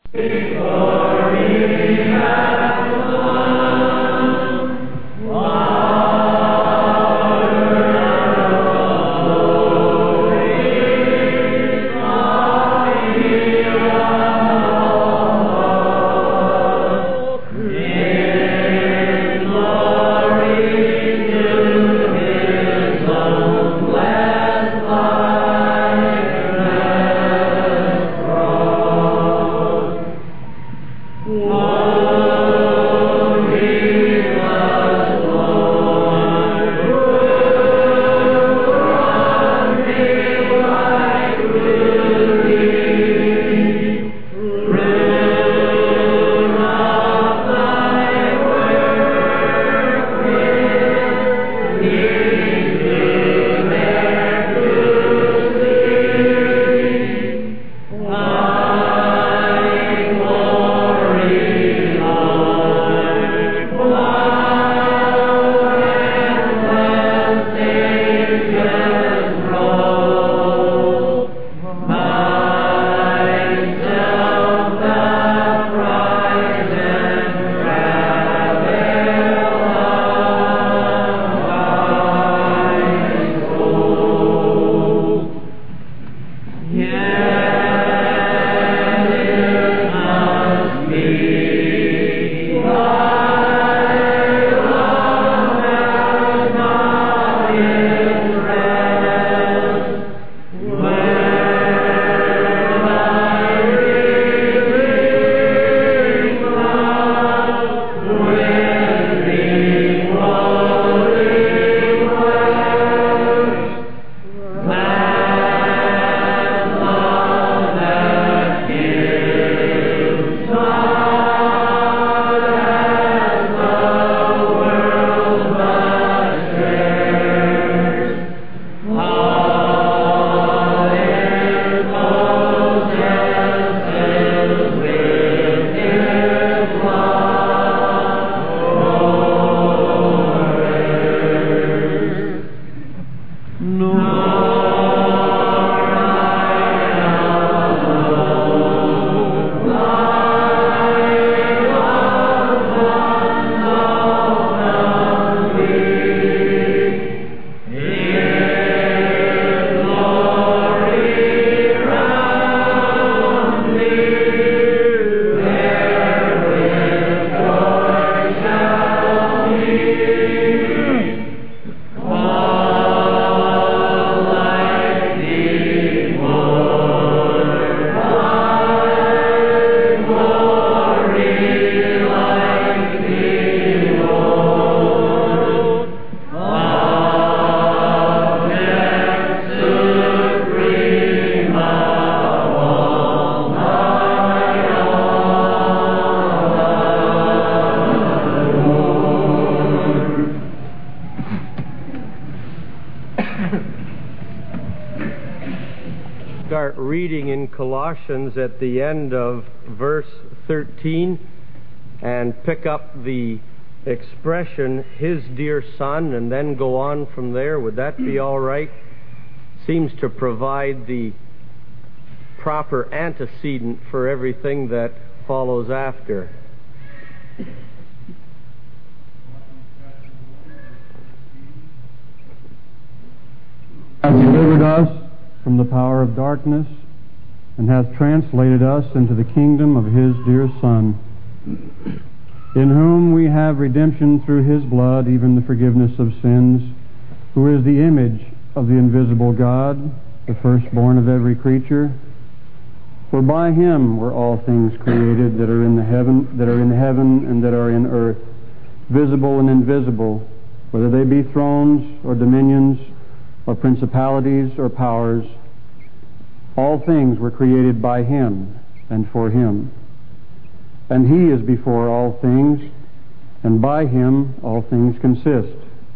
Start reading in Colossians at the end of verse 13 and pick up the expression, his dear son, and then go on from there. Would that be all right? Seems to provide the proper antecedent for everything that follows after. Has delivered us from the power of darkness and hath translated us into the kingdom of his dear Son, in whom we have redemption through his blood, even the forgiveness of sins, who is the image of the invisible God, the firstborn of every creature. For by him were all things created that are in heaven and that are in earth, visible and invisible, whether they be thrones or dominions or principalities or powers. All things were created by him and for him. And he is before all things, and by him all things consist.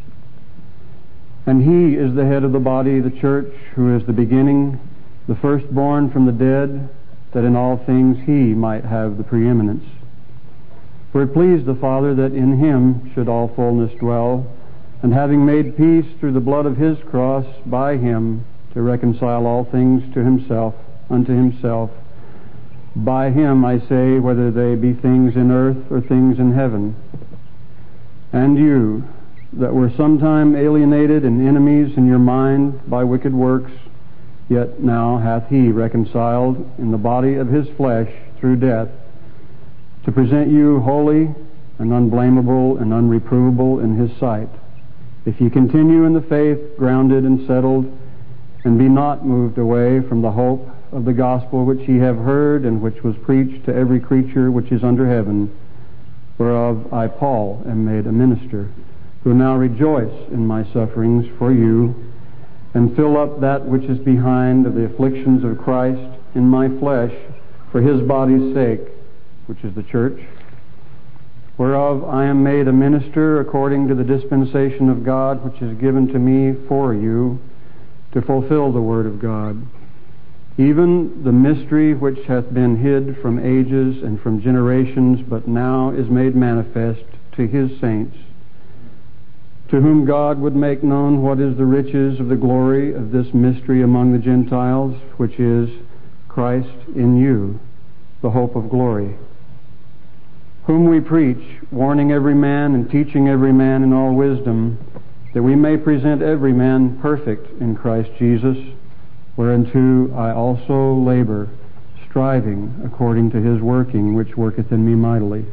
And he is the head of the body, the church, who is the beginning, the firstborn from the dead, that in all things he might have the preeminence. For it pleased the Father that in him should all fullness dwell, and having made peace through the blood of his cross, by him to reconcile all things to himself, unto himself, By him, I say, whether they be things in earth or things in heaven. And you, that were sometime alienated and enemies in your mind by wicked works, yet now hath he reconciled in the body of his flesh through death, to present you holy and unblameable and unreprovable in his sight. If ye continue in the faith, grounded and settled, and be not moved away from the hope of the gospel which ye have heard, and which was preached to every creature which is under heaven, whereof I, Paul, am made a minister, who now rejoice in my sufferings for you, and fill up that which is behind of the afflictions of Christ in my flesh, for his body's sake, which is the church, whereof I am made a minister according to the dispensation of God, which is given to me for you, to fulfill the word of God, even the mystery which hath been hid from ages and from generations, but now is made manifest to his saints, to whom God would make known what is the riches of the glory of this mystery among the Gentiles, which is Christ in you, the hope of glory, whom we preach, warning every man and teaching every man in all wisdom, that we may present every man perfect in Christ Jesus, whereunto I also labor, striving according to his working, which worketh in me mightily.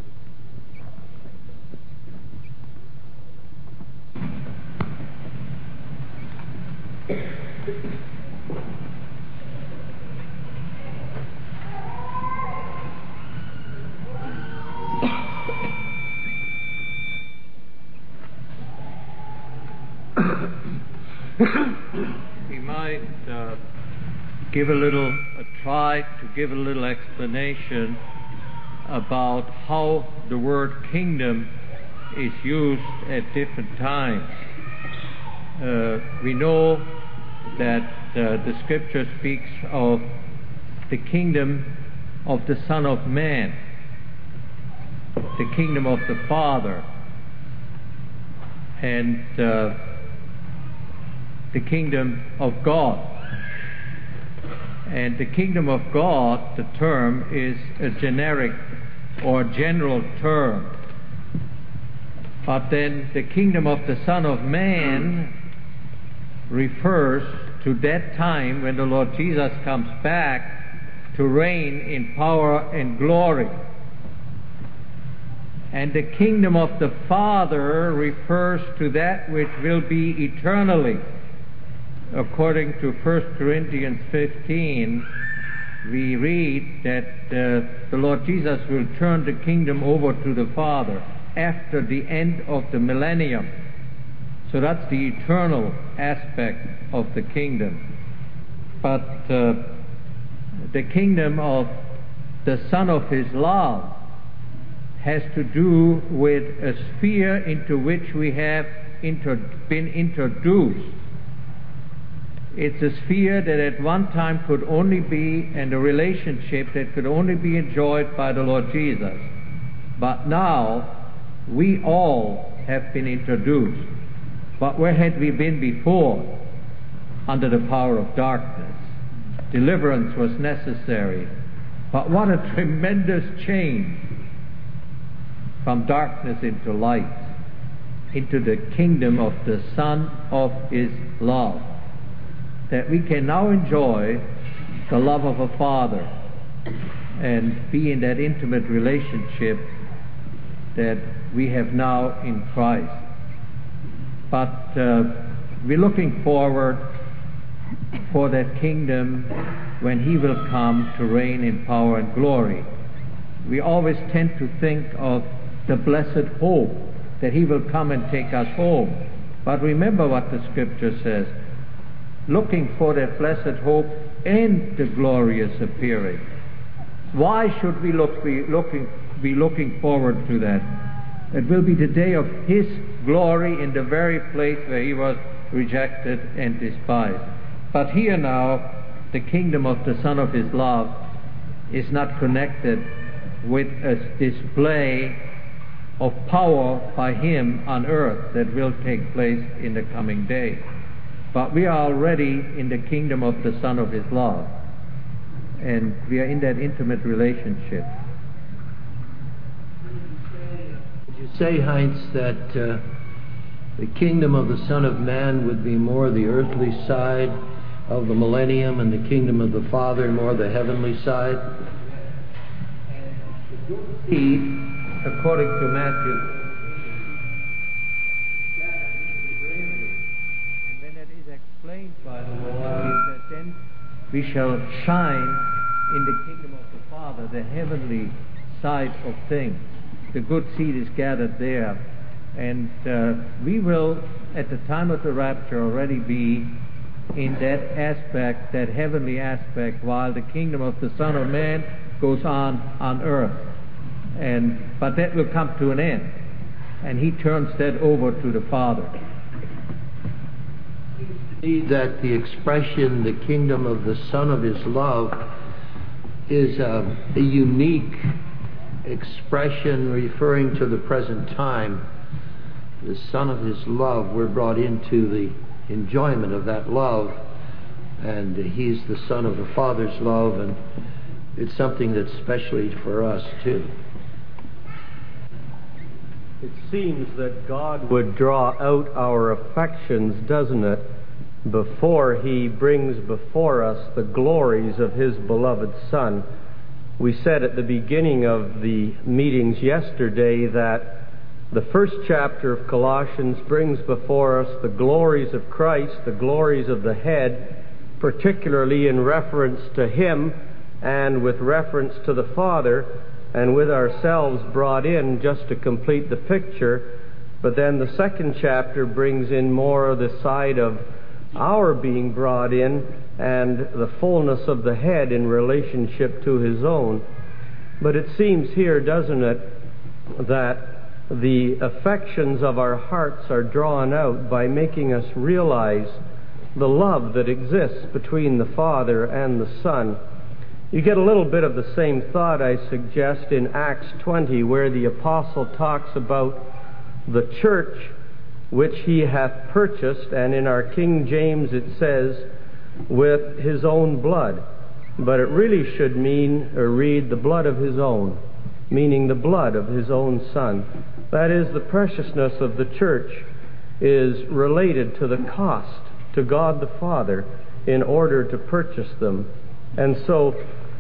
We might give a try to give a little explanation about how the word kingdom is used at different times. We know that the Scripture speaks of the kingdom of the Son of Man, the kingdom of the Father, and the kingdom of God. And the kingdom of God, the term, is a generic or general term. But then the kingdom of the Son of Man refers to that time when the Lord Jesus comes back to reign in power and glory. And the kingdom of the Father refers to that which will be eternally. According to 1 Corinthians 15, we read that the Lord Jesus will turn the kingdom over to the Father after the end of the millennium. So that's the eternal aspect of the kingdom. But the kingdom of the Son of His love has to do with a sphere into which we have been introduced. It's a sphere that at one time could only be, and a relationship that could only be enjoyed by the Lord Jesus. But now, we all have been introduced. But where had we been before? Under the power of darkness. Deliverance was necessary. But what a tremendous change from darkness into light, into the kingdom of the Son of His love. That we can now enjoy the love of a Father and be in that intimate relationship that we have now in Christ. But we're looking forward for that kingdom when He will come to reign in power and glory. We always tend to think of the blessed hope that He will come and take us home. But remember what the Scripture says. Looking for that blessed hope and the glorious appearing. Why should we be looking forward to that? It will be the day of His glory in the very place where He was rejected and despised. But here now, the kingdom of the Son of His love is not connected with a display of power by Him on earth that will take place in the coming day. But we are already in the kingdom of the Son of His love. and we are in that intimate relationship. Would you say, Heinz, that the kingdom of the Son of Man would be more the earthly side of the millennium, and the kingdom of the Father more the heavenly side? He, according to Matthew, and when it is explained by the Lord, he said, then we shall shine in the kingdom of the Father, the heavenly side of things. The good seed is gathered there. And we will, at the time of the rapture, already be in that aspect, that heavenly aspect, while the kingdom of the Son of Man goes on earth. But that will come to an end, and he turns that over to the Father. That the expression, the kingdom of the Son of His love, is a unique expression referring to the present time. The Son of His love, we're brought into the enjoyment of that love, and He's the Son of the Father's love, and it's something that's specially for us too. It seems that God would draw out our affections, doesn't it, before He brings before us the glories of His beloved Son. We said at the beginning of the meetings yesterday that the first chapter of Colossians brings before us the glories of Christ, the glories of the head, particularly in reference to Him and with reference to the Father, and with ourselves brought in just to complete the picture. But then the second chapter brings in more of the side of our being brought in and the fullness of the head in relationship to His own. But it seems here, doesn't it, that the affections of our hearts are drawn out by making us realize the love that exists between the Father and the Son. You get a little bit of the same thought, I suggest, in Acts 20, where the apostle talks about the church which he hath purchased, and in our King James it says, with his own blood. But it really should mean, or read, the blood of his own, meaning the blood of his own Son. That is, the preciousness of the church is related to the cost to God the Father in order to purchase them. And so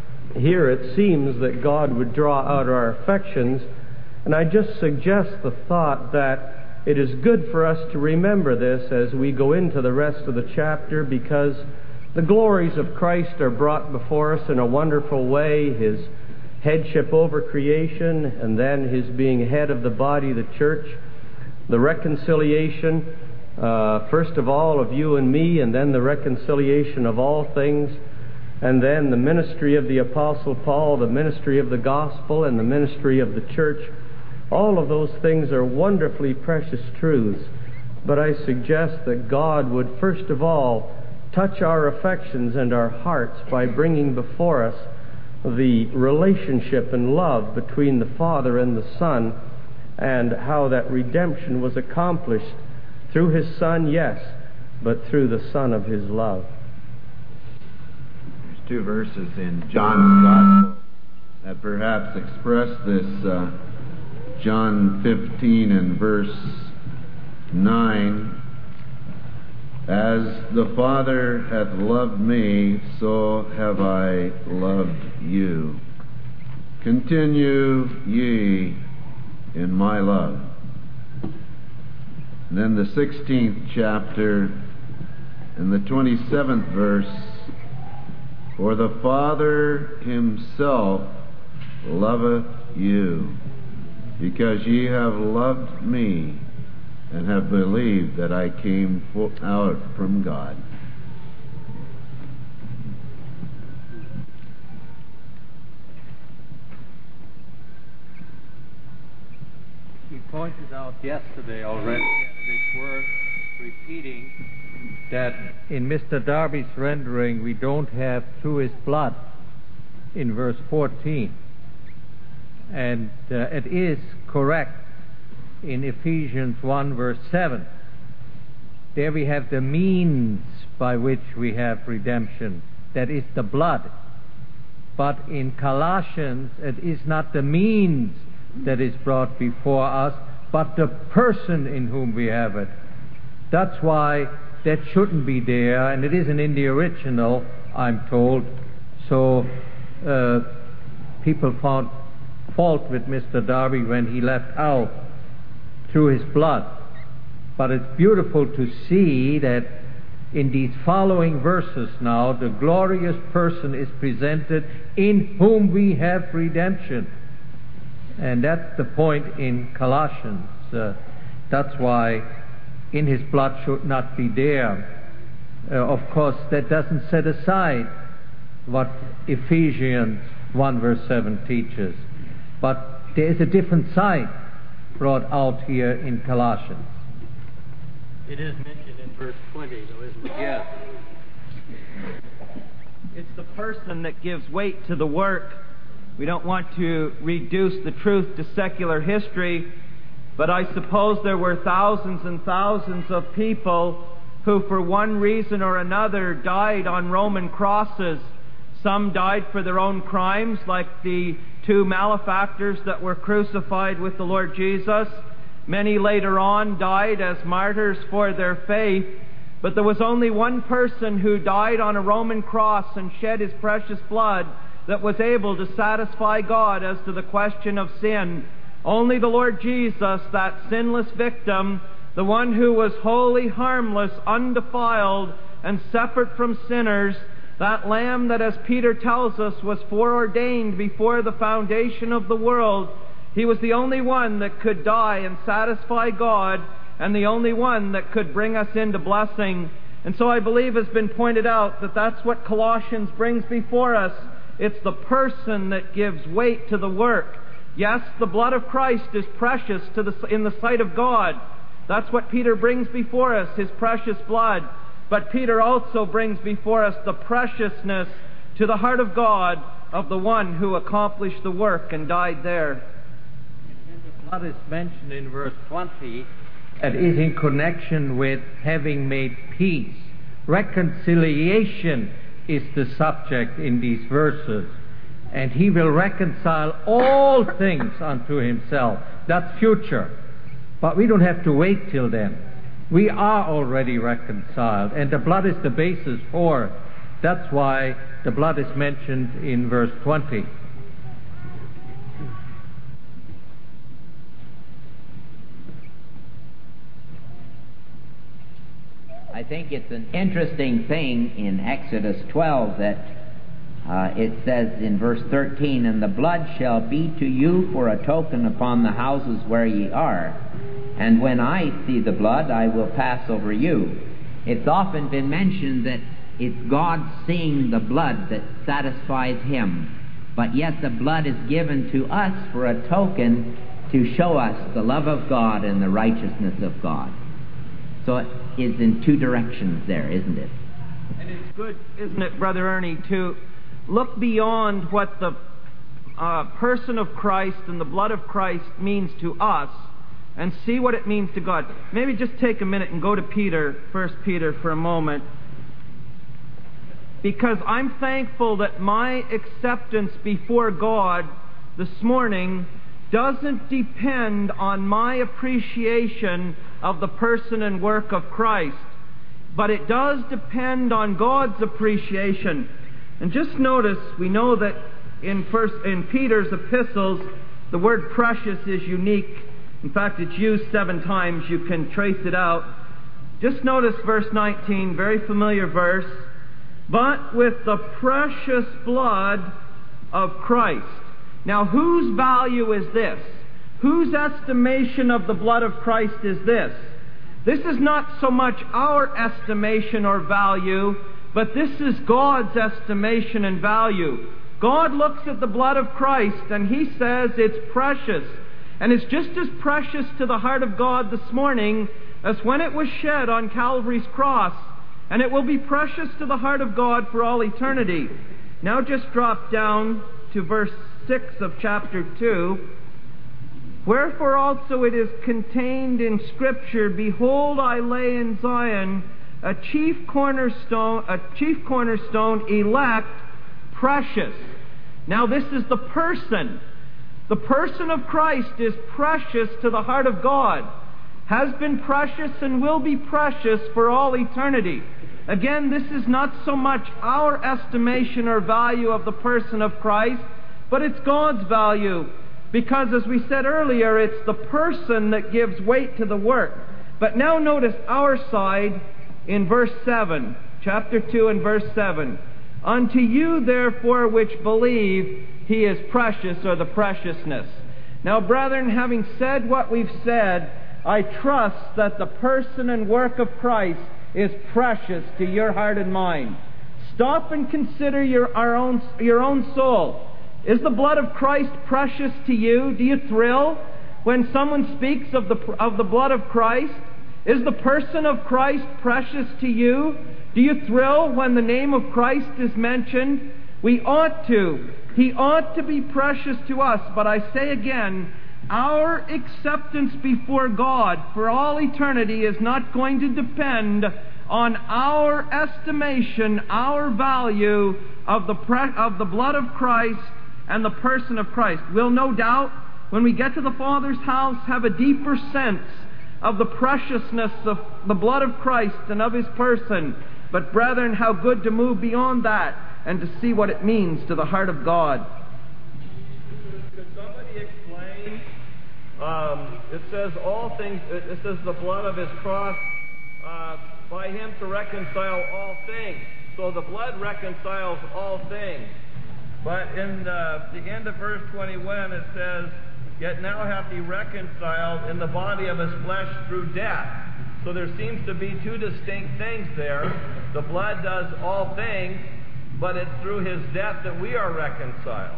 here it seems that God would draw out our affections, and I just suggest the thought that it is good for us to remember this as we go into the rest of the chapter, because the glories of Christ are brought before us in a wonderful way. His headship over creation, and then His being head of the body, the church, the reconciliation, first of all of you and me, and then the reconciliation of all things, and then the ministry of the Apostle Paul, the ministry of the gospel, and the ministry of the church. All of those things are wonderfully precious truths, but I suggest that God would first of all touch our affections and our hearts by bringing before us the relationship and love between the Father and the Son, and how that redemption was accomplished through His Son, yes, but through the Son of His love. There's two verses in John's Gospel that perhaps express this. John 15 and verse 9, as the Father hath loved me, so have I loved you. Continue ye in my love. And then the 16th chapter and the 27th verse, for the Father Himself loveth you, because ye have loved me, and have believed that I came out from God. We pointed out yesterday already, and it is worth repeating, that in Mr. Darby's rendering we don't have through His blood in verse 14. And it is correct in Ephesians 1 verse 7. There we have the means by which we have redemption. That is the blood. But in Colossians, it is not the means that is brought before us, but the person in whom we have it. That's why that shouldn't be there, and it isn't in the original, I'm told. So people found fault with Mr. Darby when he left out through his blood. But it's beautiful to see that in these following verses now, the glorious person is presented in whom we have redemption. And that's the point in Colossians. That's why in his blood should not be there. Of course, that doesn't set aside what Ephesians 1 verse 7 teaches. But there is a different side brought out here in Colossians. It is mentioned in verse 20, though, isn't it? Yes. It's the person that gives weight to the work. We don't want to reduce the truth to secular history, but I suppose there were thousands and thousands of people who, for one reason or another, died on Roman crosses. Some died for their own crimes, like the two malefactors that were crucified with the Lord Jesus. Many later on died as martyrs for their faith. But there was only one person who died on a Roman cross and shed his precious blood that was able to satisfy God as to the question of sin. Only the Lord Jesus, that sinless victim, the one who was wholly harmless, undefiled, and separate from sinners, that Lamb that, as Peter tells us, was foreordained before the foundation of the world. He was the only one that could die and satisfy God, and the only one that could bring us into blessing. And so I believe has been pointed out that that's what Colossians brings before us. It's the person that gives weight to the work. Yes, the blood of Christ is precious in the sight of God. That's what Peter brings before us, his precious blood. But Peter also brings before us the preciousness to the heart of God of the one who accomplished the work and died there. The blood is mentioned in verse 20. It is in connection with having made peace. Reconciliation is the subject in these verses. And he will reconcile all things unto himself. That's future. But we don't have to wait till then. We are already reconciled, and the blood is the basis for it. That's why the blood is mentioned in verse 20. I think it's an interesting thing in Exodus 12 that it says in verse 13, "And the blood shall be to you for a token upon the houses where ye are. And when I see the blood, I will pass over you." It's often been mentioned that it's God seeing the blood that satisfies Him. But yet the blood is given to us for a token to show us the love of God and the righteousness of God. So it is in two directions there, isn't it? And it's good, isn't it, Brother Ernie, to look beyond what the person of Christ and the blood of Christ means to us and see what it means to God. Maybe just take a minute and go to Peter, 1 Peter, for a moment. Because I'm thankful that my acceptance before God this morning doesn't depend on my appreciation of the person and work of Christ, but it does depend on God's appreciation. And just notice, we know that in Peter's epistles, the word precious is unique. In fact, it's used 7 times. You can trace it out. Just notice verse 19, very familiar verse. "But with the precious blood of Christ." Now, whose value is this? Whose estimation of the blood of Christ is this? This is not so much our estimation or value, but this is God's estimation and value. God looks at the blood of Christ and He says it's precious. And it's just as precious to the heart of God this morning as when it was shed on Calvary's cross. And it will be precious to the heart of God for all eternity. Now just drop down to verse 6 of chapter 2. "Wherefore also it is contained in Scripture, Behold, I lay in Zion a chief cornerstone, elect, precious." Now this is the person. The person of Christ is precious to the heart of God, has been precious and will be precious for all eternity. Again, this is not so much our estimation or value of the person of Christ, but it's God's value. Because, as we said earlier, it's the person that gives weight to the work. But now notice our side in verse 7, chapter 2 and verse 7. Unto you, therefore, which believe, he is precious, or the preciousness. Now, brethren, having said what we've said, I trust that the person and work of Christ is precious to your heart and mind. Stop and consider your own soul. Is the blood of Christ precious to you? Do you thrill when someone speaks of the blood of Christ? Is the person of Christ precious to you? Do you thrill when the name of Christ is mentioned? We ought to. He ought to be precious to us. But I say again, our acceptance before God for all eternity is not going to depend on our estimation, our value of the blood of Christ and the person of Christ. We'll no doubt, when we get to the Father's house, have a deeper sense of the preciousness of the blood of Christ and of His person. But brethren, how good to move beyond that and to see what it means to the heart of God. Could somebody explain? It says all things. It says the blood of His cross, by Him to reconcile all things. So the blood reconciles all things. But in the end of verse 21, it says, "Yet now hath He reconciled in the body of His flesh through death." So there seems to be two distinct things there. The blood does all things, but it's through His death that we are reconciled.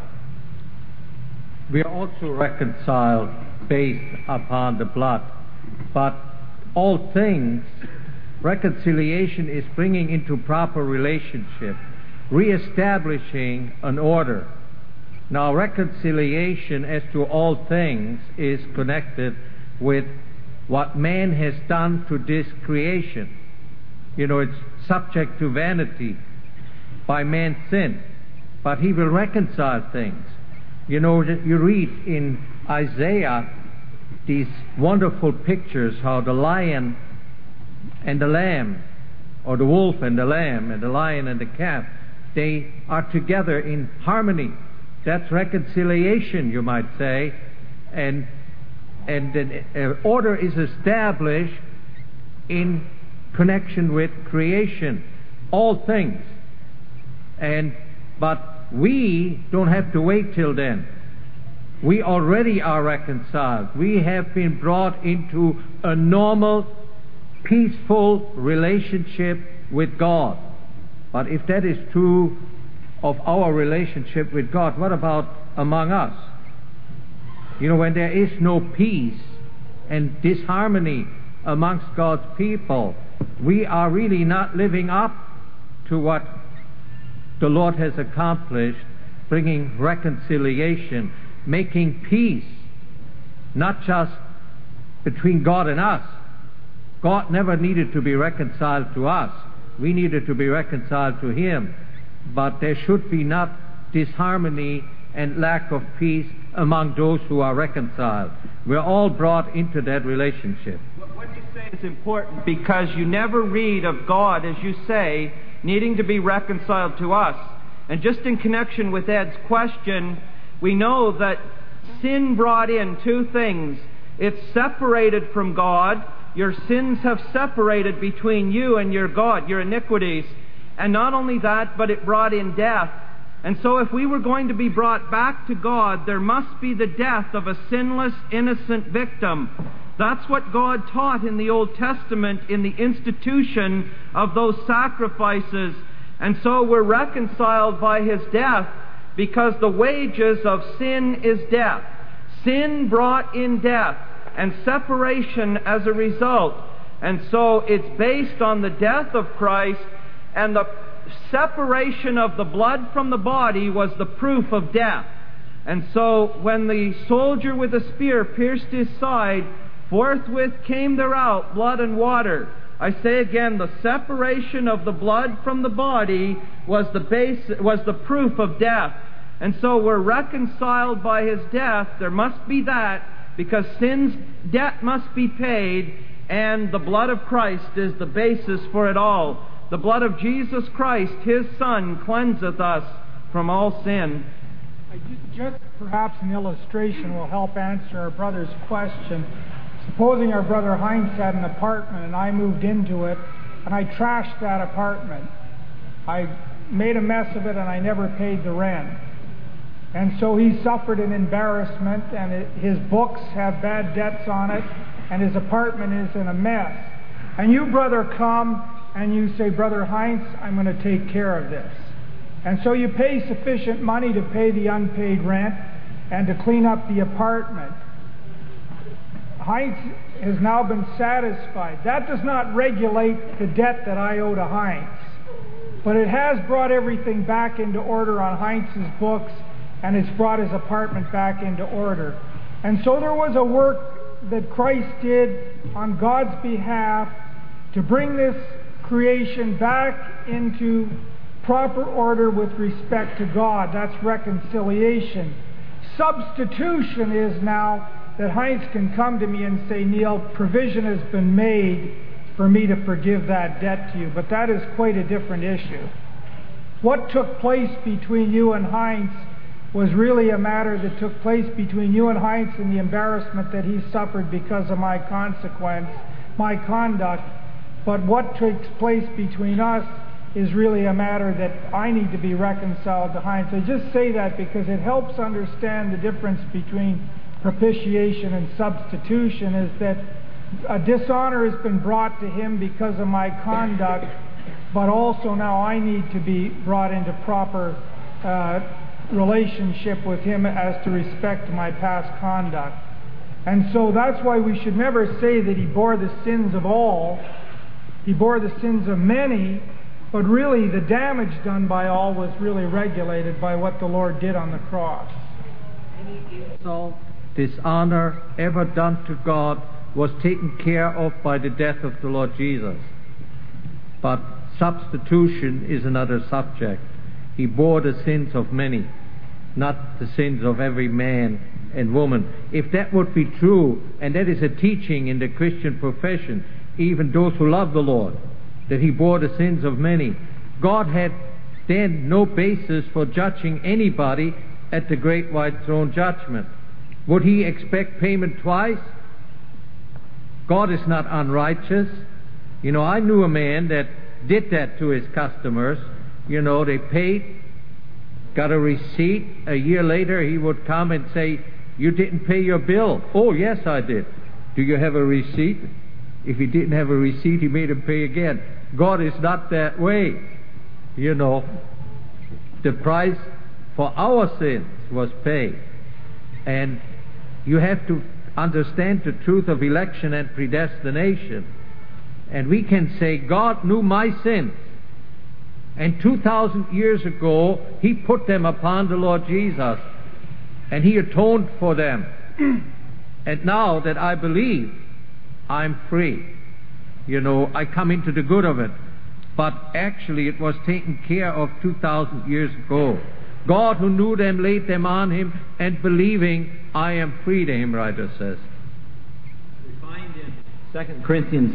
We are also reconciled based upon the blood. But all things, reconciliation is bringing into proper relationship, re-establishing an order. Now, reconciliation as to all things is connected with what man has done to this creation. You know, it's subject to vanity by man's sin. But He will reconcile things. You know, you read in Isaiah these wonderful pictures how the lion and the lamb, or the wolf and the lamb, and the lion and the calf, they are together in harmony. That's reconciliation, you might say. And an order is established in connection with creation, all things. But we don't have to wait till then. We already are reconciled. We have been brought into a normal, peaceful relationship with God. But if that is true of our relationship with God, what about among us? You know, when there is no peace and disharmony amongst God's people, we are really not living up to what the Lord has accomplished, bringing reconciliation, making peace, not just between God and us. God never needed to be reconciled to us. We needed to be reconciled to Him. But there should be not disharmony and lack of peace among those who are reconciled. We're all brought into that relationship. What you say is important, because you never read of God, as you say, needing to be reconciled to us. And just in connection with Ed's question, we know that sin brought in two things. It's separated from God. Your sins have separated between you and your God, your iniquities. And not only that, but it brought in death. And so if we were going to be brought back to God, there must be the death of a sinless, innocent victim. That's what God taught in the Old Testament in the institution of those sacrifices. And so we're reconciled by His death, because the wages of sin is death. Sin brought in death and separation as a result. And so it's based on the death of Christ, and the separation of the blood from the body was the proof of death. And so when the soldier with the spear pierced his side, forthwith came there out blood and water. I say again, the separation of the blood from the body was the proof of death. And so we're reconciled by His death. There must be that, because sin's debt must be paid, and the blood of Christ is the basis for it all. The blood of Jesus Christ, His Son, cleanseth us from all sin. Just perhaps an illustration will help answer our brother's question. Supposing our brother Heinz had an apartment and I moved into it and I trashed that apartment. I made a mess of it and I never paid the rent. And so he suffered an embarrassment, and his books have bad debts on it, and his apartment is in a mess. And you, brother, come and you say, Brother Heinz, I'm going to take care of this. And so you pay sufficient money to pay the unpaid rent and to clean up the apartment. Heinz has now been satisfied. That does not regulate the debt that I owe to Heinz. But it has brought everything back into order on Heinz's books, and it's brought his apartment back into order. And so there was a work that Christ did on God's behalf to bring this creation back into proper order with respect to God. That's reconciliation. Substitution is now that Heinz can come to me and say, Neil, provision has been made for me to forgive that debt to you. But that is quite a different issue. What took place between you and Heinz was really a matter that took place between you and Heinz and the embarrassment that he suffered because of my consequence, my conduct. But what takes place between us is really a matter that I need to be reconciled to Heinz. I just say that because it helps understand the difference between propitiation and substitution, is that a dishonor has been brought to him because of my conduct, but also now I need to be brought into proper relationship with him as to respect to my past conduct. And so that's why we should never say that he bore the sins of all. He bore the sins of many, but really the damage done by all was really regulated by what the Lord did on the cross. Any insult, dishonor ever done to God was taken care of by the death of the Lord Jesus. But substitution is another subject. He bore the sins of many, not the sins of every man and woman. If that would be true, and that is a teaching in the Christian profession, even those who love the Lord, that He bore the sins of many, God had then no basis for judging anybody at the great white throne judgment. Would He expect payment twice? God is not unrighteous. You know, I knew a man that did that to his customers. You know, they paid, got a receipt. A year later he would come and say, you didn't pay your bill. Oh, yes, I did. Do you have a receipt? If he didn't have a receipt, he made him pay again. God is not that way. You know, the price for our sins was paid. And you have to understand the truth of election and predestination. And we can say, God knew my sins. And 2,000 years ago, He put them upon the Lord Jesus. And He atoned for them. And now that I believe, I'm free. You know, I come into the good of it. But actually it was taken care of 2,000 years ago. God who knew them laid them on Him, and believing, I am free, the hymn writer says. We find in 2 Corinthians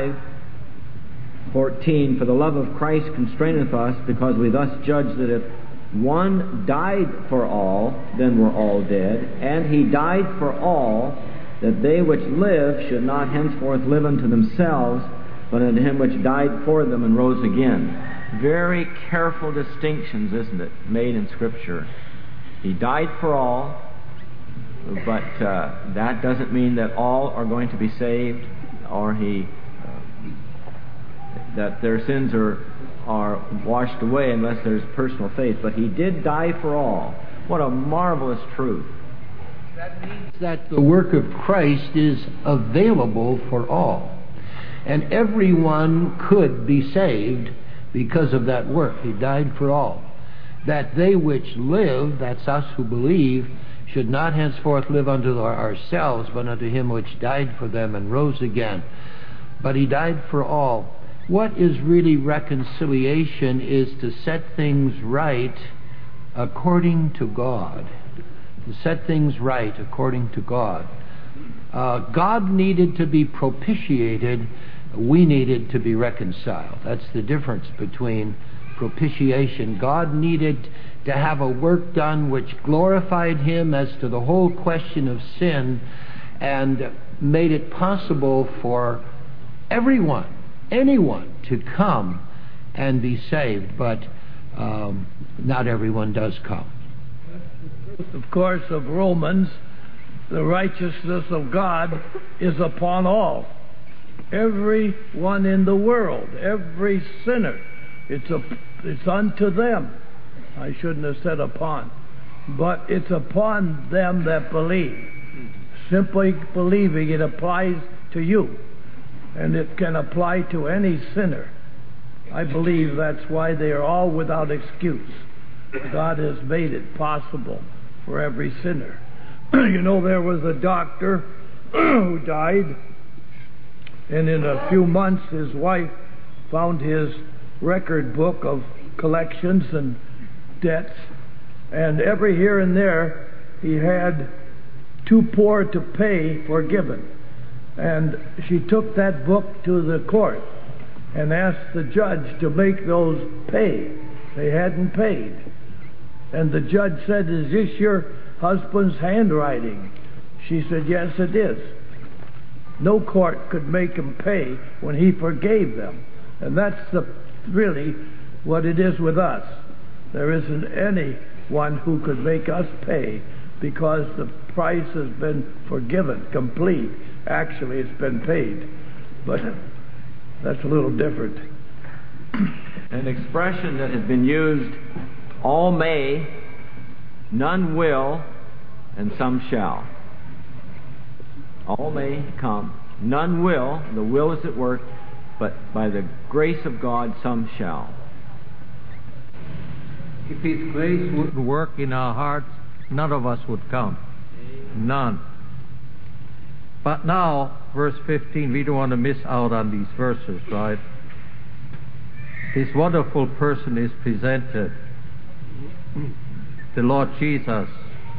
5:14, for the love of Christ constraineth us, because we thus judge that if one died for all, then we're all dead, and He died for all, that they which live should not henceforth live unto themselves, but unto Him which died for them and rose again. Very careful distinctions, isn't it, made in Scripture. He died for all, but that doesn't mean that all are going to be saved, or that their sins are washed away unless there's personal faith. But He did die for all. What a marvelous truth. That means that the work of Christ is available for all. And everyone could be saved because of that work. He died for all. That they which live, that's us who believe, should not henceforth live unto ourselves, but unto Him which died for them and rose again. But He died for all. What is really reconciliation is to set things right according to God, to set things right according to God. God needed to be propitiated. We needed to be reconciled. That's the difference between propitiation. God needed to have a work done which glorified Him as to the whole question of sin and made it possible for everyone, anyone, to come and be saved. But not everyone does come. Of course, of Romans, the righteousness of God is upon all. Everyone in the world, every sinner, it's unto them. I shouldn't have said upon, but it's upon them that believe. Simply believing, it applies to you, and it can apply to any sinner. I believe that's why they are all without excuse. God has made it possible for every sinner. You know, there was a doctor who died, and in a few months his wife found his record book of collections and debts, and every here and there he had too poor to pay forgiven. And she took that book to the court and asked the judge to make those pay. They hadn't paid. And the judge said, "Is this your husband's handwriting?" She said, "Yes, it is." No court could make him pay when he forgave them. And that's really what it is with us. There isn't anyone who could make us pay, because the price has been forgiven, complete. Actually, it's been paid. But that's a little different. An expression that has been used, all may, none will, and some shall. All may come, none will, the will is at work, but by the grace of God, some shall. If His grace would work in our hearts, none of us would come. None. But now, verse 15, we don't want to miss out on these verses, right? This wonderful person is presented, the Lord Jesus,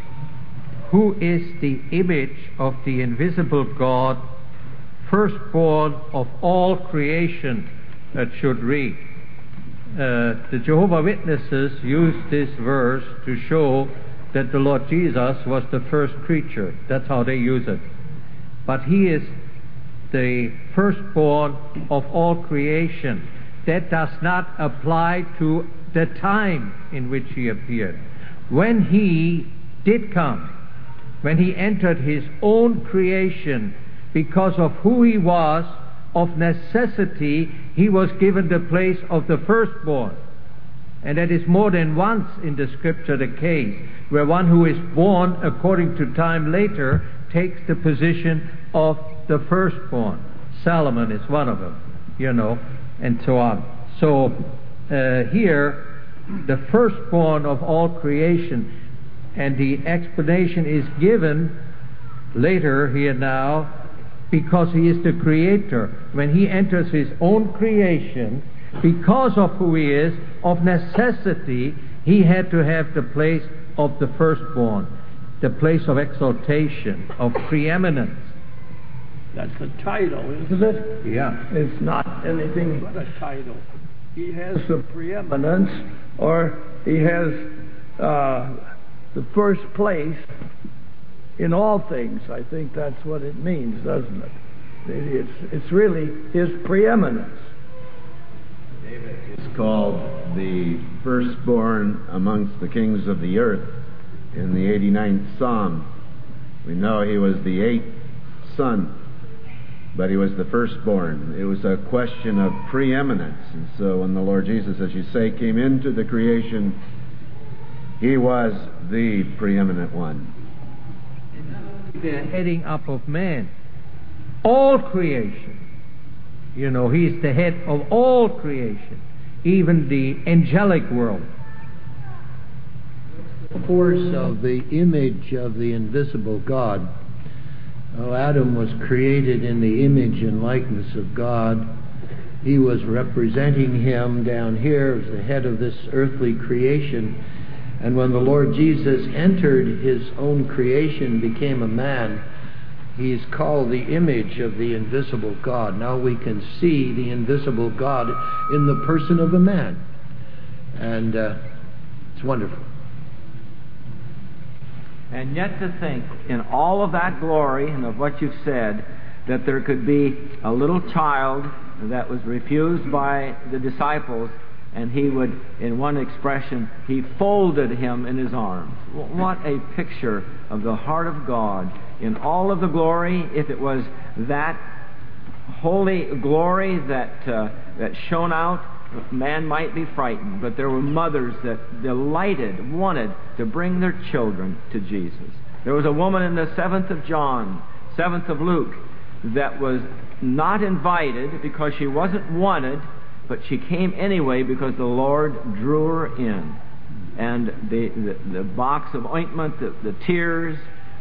who is the image of the invisible God, firstborn of all creation, that should read. The Jehovah's Witnesses use this verse to show that the Lord Jesus was the first creature. That's how they use it. But He is the firstborn of all creation. That does not apply to the time in which He appeared. When He did come, when He entered His own creation, because of who He was, of necessity, He was given the place of the firstborn. And that is more than once in the Scripture the case, where one who is born according to time later takes the position of the firstborn. Solomon is one of them, and so on. So here, the firstborn of all creation, and the explanation is given later here now, because He is the Creator. When He enters His own creation, because of who He is, of necessity, He had to have the place of the firstborn, the place of exaltation, of preeminence. That's a title, isn't it? Yeah. It's not anything but a title. He has the preeminence, or He has the first place in all things. I think that's what it means, doesn't it? It's really His preeminence. David is called the firstborn amongst the kings of the earth in the 89th Psalm. We know he was the 8th son, but he was the firstborn. It was a question of preeminence. And so when the Lord Jesus, as you say, came into the creation, He was the preeminent one. The heading up of man, all creation. He's the head of all creation, even the angelic world. Of course, of the image of the invisible God. Adam was created in the image and likeness of God. He was representing Him down here as the head of this earthly creation. And when the Lord Jesus entered his own creation, became a man, he's called the image of the invisible God. Now we can see the invisible God in the person of a man. And it's wonderful. And yet to think, in all of that glory and of what you've said, that there could be a little child that was refused by the disciples, and he would, in one expression, he folded him in his arms. What a picture of the heart of God in all of the glory. If it was that holy glory that shone out, man might be frightened, but there were mothers that delighted, wanted to bring their children to Jesus. There was a woman in the 7th of John, 7th of Luke, that was not invited because she wasn't wanted, but she came anyway because the Lord drew her in. And the box of ointment, the tears,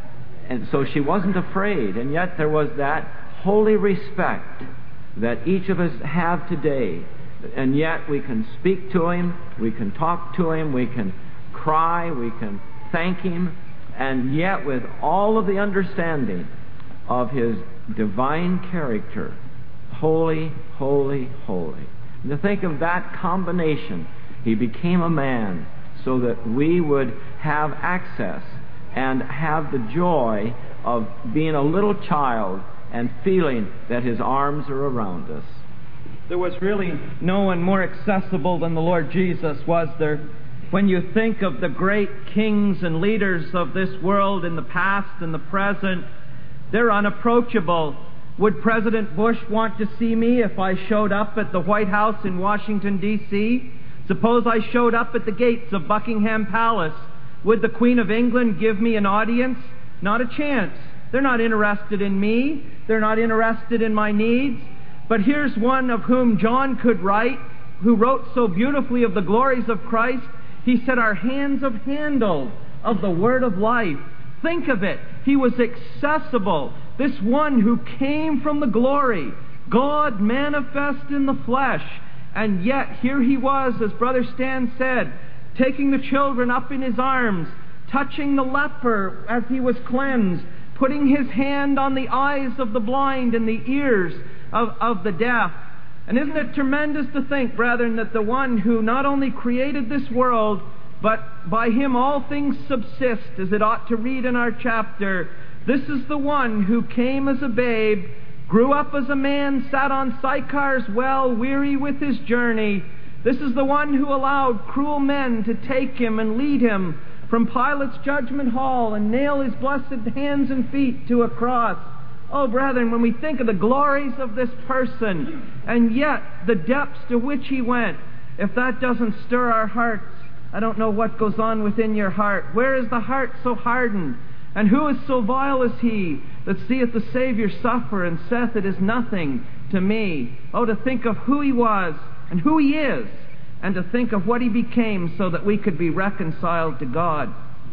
and so she wasn't afraid. And yet there was that holy respect that each of us have today. And yet we can speak to him, we can talk to him, we can cry, we can thank him, and yet with all of the understanding of his divine character, holy, holy, holy. And to think of that combination, he became a man so that we would have access and have the joy of being a little child and feeling that his arms are around us. There was really no one more accessible than the Lord Jesus, was there? When you think of the great kings and leaders of this world in the past and the present, they're unapproachable. Would President Bush want to see me if I showed up at the White House in Washington, D.C.? Suppose I showed up at the gates of Buckingham Palace. Would the Queen of England give me an audience? Not a chance. They're not interested in me. They're not interested in my needs. But here's one of whom John could write, who wrote so beautifully of the glories of Christ. He said, our hands have handled of the word of life. Think of it. He was accessible. This one who came from the glory, God manifest in the flesh. And yet here he was, as Brother Stan said, taking the children up in his arms, touching the leper as he was cleansed, putting his hand on the eyes of the blind and the ears of the deaf. And isn't it tremendous to think, brethren, that the one who not only created this world, but by him all things subsist, as it ought to read in our chapter, this is the one who came as a babe, grew up as a man, sat on Sychar's well, weary with his journey. This is the one who allowed cruel men to take him and lead him from Pilate's judgment hall and nail his blessed hands and feet to a cross. Oh, brethren, when we think of the glories of this person, and yet the depths to which he went, if that doesn't stir our hearts, I don't know what goes on within your heart. Where is the heart so hardened? And who is so vile as he that seeth the Savior suffer and saith, it is nothing to me? Oh, to think of who he was and who he is, and to think of what he became so that we could be reconciled to God.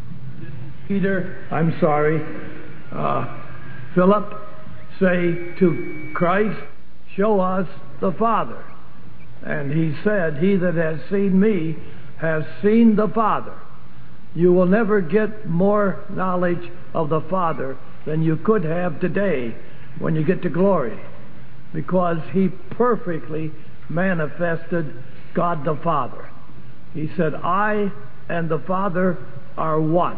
Peter, I'm sorry, Philip, say to Christ, show us the Father. And he said, he that has seen me has seen the Father. You will never get more knowledge of the Father than you could have today when you get to glory, because he perfectly manifested God the Father. He said, I and the Father are one.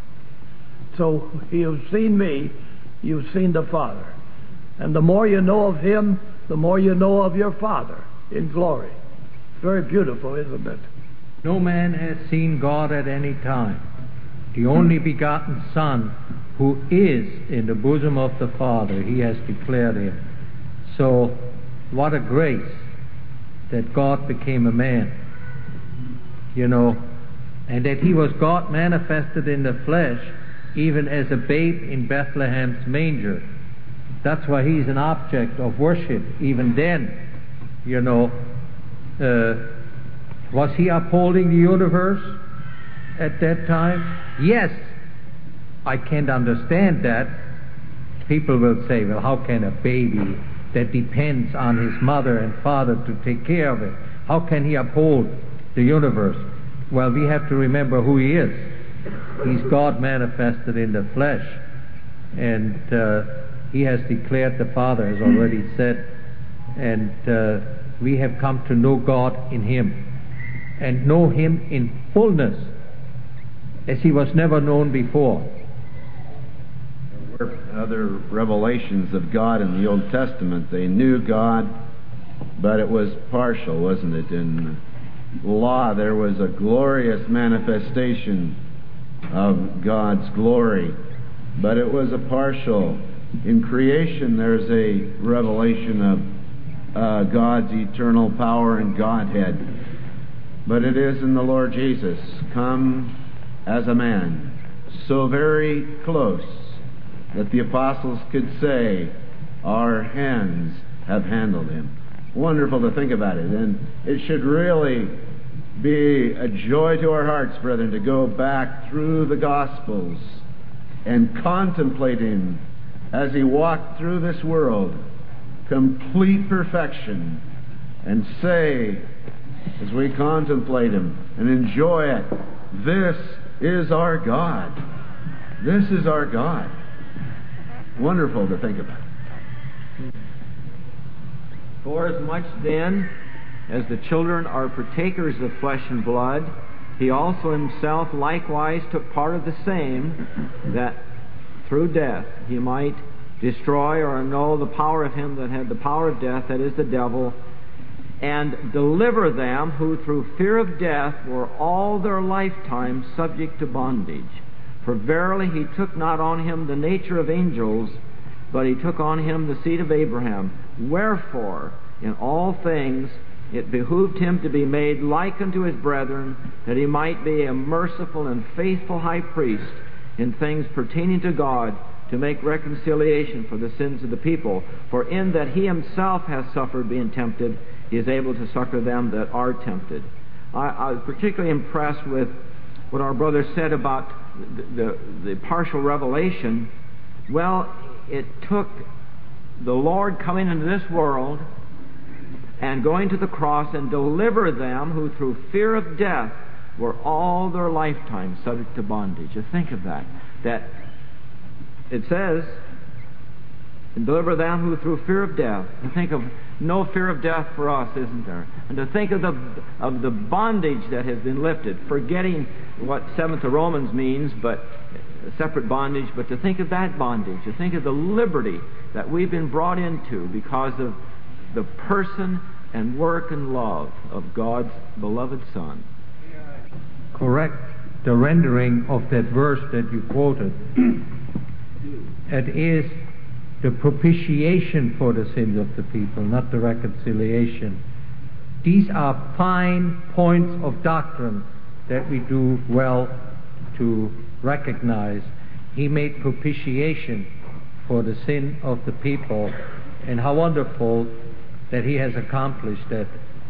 So you've seen me, you've seen the Father. And the more you know of him, the more you know of your Father in glory. Very beautiful, isn't it? No man has seen God at any time. The only begotten Son, who is in the bosom of the Father, he has declared him. So, what a grace that God became a man. You know, and that he was God manifested in the flesh, even as a babe in Bethlehem's manger. That's why he's an object of worship. Even then, you know, was he upholding the universe at that time? Yes. I can't understand that. People will say, well, how can a baby that depends on his mother and father to take care of it, how can he uphold the universe? well, we have to remember who He is. He's God manifested in the flesh. And He has declared, the Father has already said, and we have come to know God in Him, and know Him in fullness, as He was never known before. There were other revelations of God in the Old Testament. They knew God, but it was partial, wasn't it? In law, there was a glorious manifestation of God's glory, but it was a partial. In creation, there's a revelation of God's eternal power and Godhead, but it is in the Lord Jesus, come as a man, so very close that the apostles could say, our hands have handled Him. Wonderful to think about it, and it should really be a joy to our hearts, brethren, to go back through the Gospels and contemplate Him as He walked through this world, complete perfection, and say, as we contemplate Him and enjoy it, this is our God. This is our God. Wonderful to think about. Forasmuch then as the children are partakers of flesh and blood, He also Himself likewise took part of the same, that through death He might destroy or annul the power of him that had the power of death, that is the devil, and deliver them who through fear of death were all their lifetime subject to bondage. For verily He took not on Him the nature of angels, but He took on Him the seed of Abraham. Wherefore, in all things it behooved Him to be made like unto His brethren, that He might be a merciful and faithful high priest in things pertaining to God, to make reconciliation for the sins of the people. For in that He Himself hath suffered being tempted, He is able to succor them that are tempted. I was particularly impressed with what our brother said about the partial revelation. Well, it took the Lord coming into this world and going to the cross and deliver them who through fear of death were all their lifetime subject to bondage. You think of that. That it says, and deliver them who through fear of death. And think of no fear of death for us, isn't there? And to think of the bondage that has been lifted, forgetting what 7th of Romans means, but separate bondage, but to think of that bondage, to think of the liberty that we've been brought into because of the person and work and love of God's beloved Son. Correct the rendering of that verse that you quoted. It is the propitiation for the sins of the people, not the reconciliation. These are fine points of doctrine that we do well to recognize. He made propitiation for the sin of the people, and how wonderful that He has accomplished that.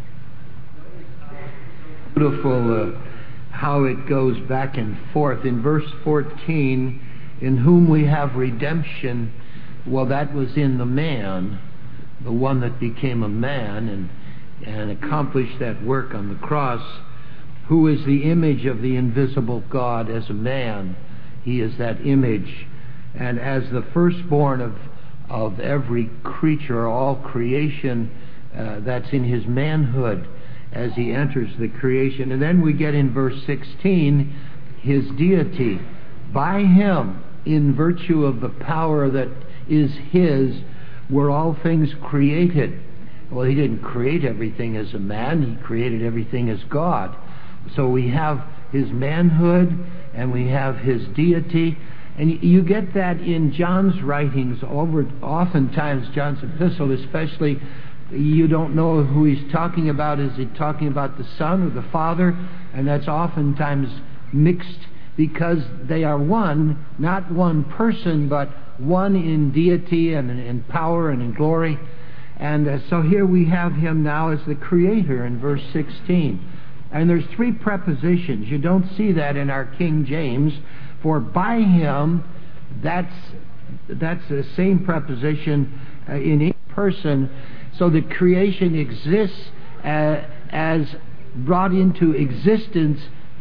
Beautiful how it goes back and forth. In verse 14, in whom we have redemption, well, that was in the man, the one that became a man and accomplished that work on the cross, who is the image of the invisible God as a man. He is that image. And as the firstborn of every creature, all creation, that's in His manhood as He enters the creation. And then we get in verse 16, His deity. By Him, in virtue of the power that is His, were all things created. Well, He didn't create everything as a man. He created everything as God. So we have His manhood and we have His deity. And you get that in John's writings. Oftentimes, John's epistle especially, you don't know who he's talking about. Is he talking about the Son or the Father? And that's oftentimes mixed because they are one, not one person, but one in deity and in power and in glory. And so here we have Him now as the Creator in verse 16. And there's 3 prepositions. You don't see that in our King James. For by Him, that's the same preposition in each person. So the creation exists as brought into existence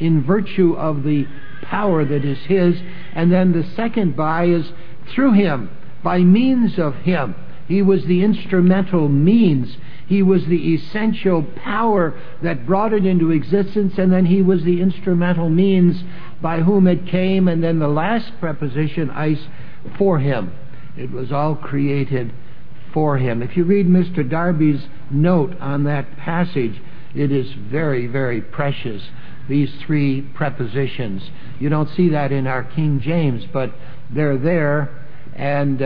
in virtue of the power that is His. And then the second by is through Him, by means of Him. He was the instrumental means. He was the essential power that brought it into existence, and then He was the instrumental means by whom it came. And then the last preposition, eis, for Him. It was all created for Him. If you read Mr. Darby's note on that passage, it is very, very precious, these three prepositions. You don't see that in our King James, but they're there, and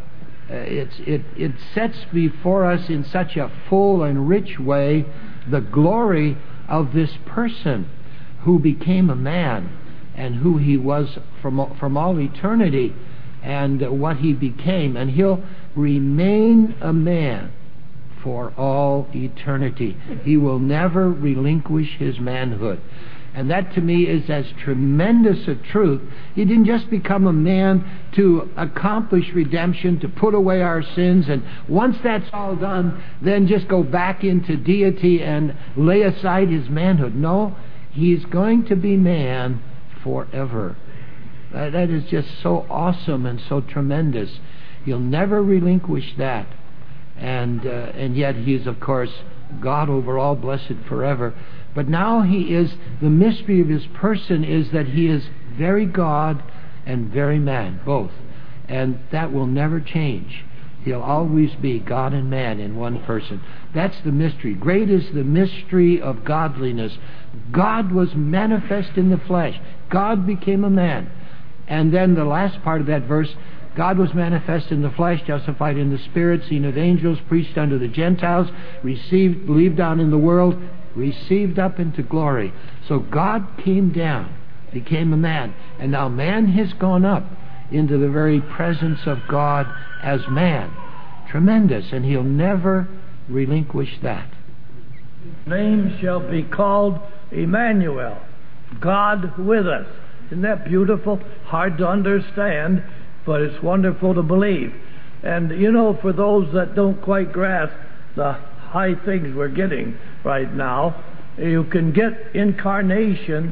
it sets before us in such a full and rich way the glory of this person who became a man, and who He was from all eternity, and what He became. And He'll remain a man for all eternity. He will never relinquish His manhood. And that to me is as tremendous a truth. He didn't just become a man to accomplish redemption, to put away our sins, and once that's all done, then just go back into deity and lay aside His manhood. No, He's going to be man forever. That is just so awesome and so tremendous. He'll never relinquish that. And yet He is, of course, God over all, blessed forever. But now He is, the mystery of His person is that He is very God and very man, both. And that will never change. He'll always be God and man in one person. That's the mystery. Great is the mystery of godliness. God was manifest in the flesh. God became a man. And then the last part of that verse, God was manifest in the flesh, justified in the Spirit, seen of angels, preached unto the Gentiles, received, believed on in the world, received up into glory. So God came down, became a man, and now man has gone up into the very presence of God as man. Tremendous, and He'll never relinquish that. His name shall be called Emmanuel, God with us. Isn't that beautiful? Hard to understand, but it's wonderful to believe. And you know, for those that don't quite grasp the high things we're getting right now, you can get incarnation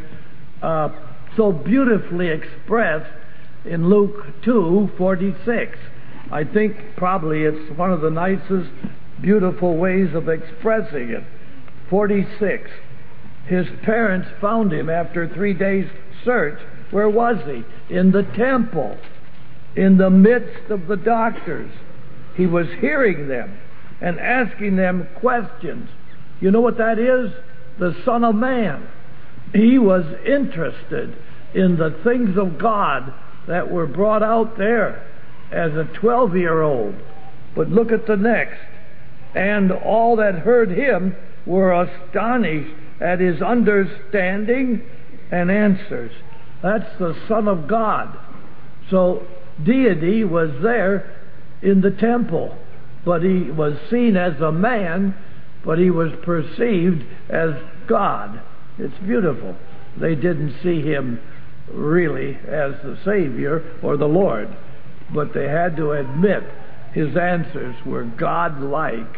so beautifully expressed in Luke 2:46. I think probably it's one of the nicest, beautiful ways of expressing it. 46. His parents found Him after 3 days' search. Where was He? In the temple, in the midst of the doctors. He was hearing them and asking them questions. You know what that is? The Son of Man. He was interested in the things of God that were brought out there as a 12-year-old. But look at the next. And all that heard Him were astonished at His understanding and answers. That's the Son of God. So deity was there in the temple, but He was seen as a man, but He was perceived as God. It's beautiful. They didn't see Him really as the Savior or the Lord, but they had to admit His answers were God-like.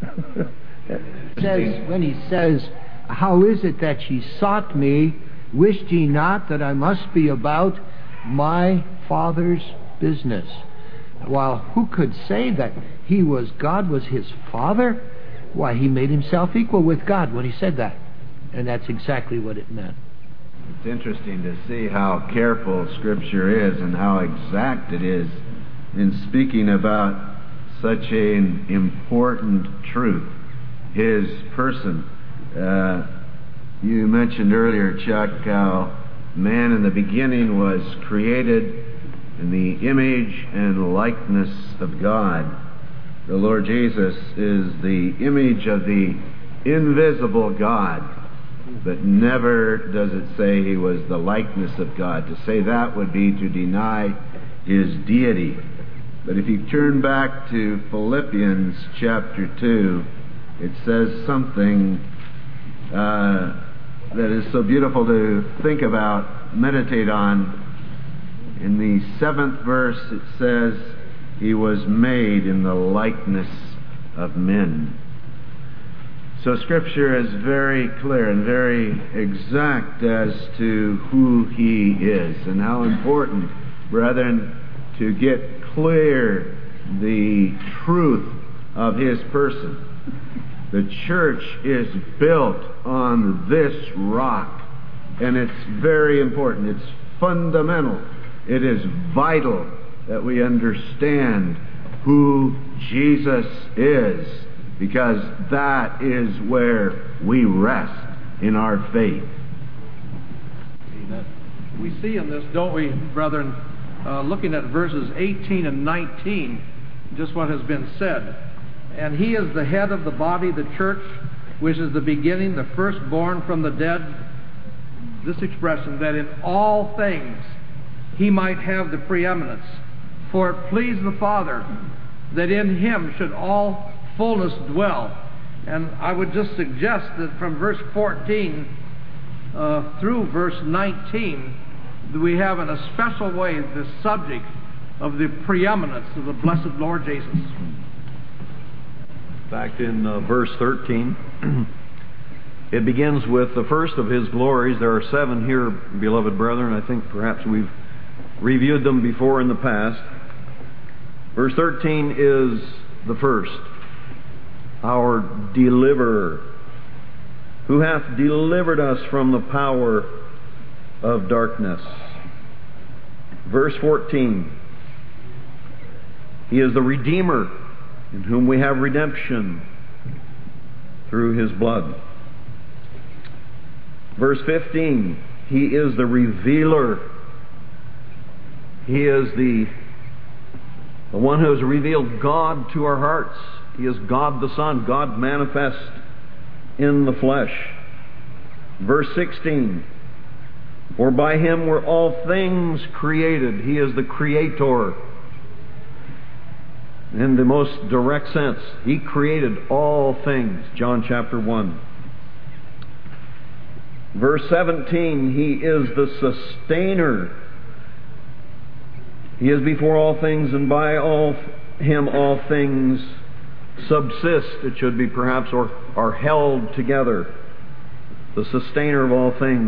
When He says, how is it that ye sought me? Wished ye not that I must be about my Father's business? Well, who could say that God was His Father? Why, He made Himself equal with God when He said that. And that's exactly what it meant. It's interesting to see how careful Scripture is and how exact it is in speaking about such an important truth, His person. You mentioned earlier, Chuck, how man in the beginning was created in the image and likeness of God. The Lord Jesus is the image of the invisible God, but never does it say He was the likeness of God. To say that would be to deny His deity. But if you turn back to Philippians chapter 2, it says something that is so beautiful to think about, meditate on. In the 7th verse it says, He was made in the likeness of men. So Scripture is very clear and very exact as to who He is, and how important, brethren, to get clear the truth of His person. The church is built on this rock, and it's very important. It's fundamental. It is vital that we understand who Jesus is, because that is where we rest in our faith. We see in this, don't we, brethren, looking at verses 18 and 19, just what has been said. And He is the head of the body, the church, which is the beginning, the firstborn from the dead. This expression, that in all things He might have the preeminence. For it pleased the Father that in Him should all fullness dwell. And I would just suggest that from verse 14 through verse 19, we have in a special way the subject of the preeminence of the blessed Lord Jesus. In fact, in verse 13, it begins with the first of His glories. There are 7 here, beloved brethren. I think perhaps we've reviewed them before in the past. Verse 13 is the first. Our deliverer, who hath delivered us from the power of darkness. Verse 14, He is the Redeemer, in whom we have redemption through His blood. Verse 15, He is the Revealer. He is the one who has revealed God to our hearts. He is God the Son, God manifest in the flesh. Verse 16, for by Him were all things created. He is the Creator. In the most direct sense, He created all things. John chapter 1. Verse 17, He is the Sustainer. He is before all things, and by Him all things subsist, it should be perhaps, or are held together. The Sustainer of all things.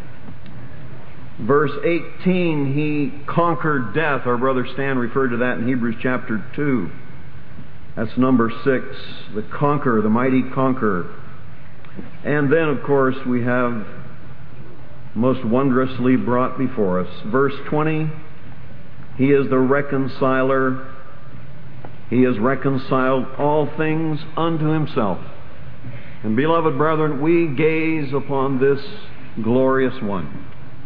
Verse 18, He conquered death. Our brother Stan referred to that in Hebrews chapter 2. That's number 6. The conqueror, the mighty conqueror. And then, of course, we have most wondrously brought before us. Verse 20, He is the reconciler. He has reconciled all things unto Himself. And beloved brethren, we gaze upon this glorious one.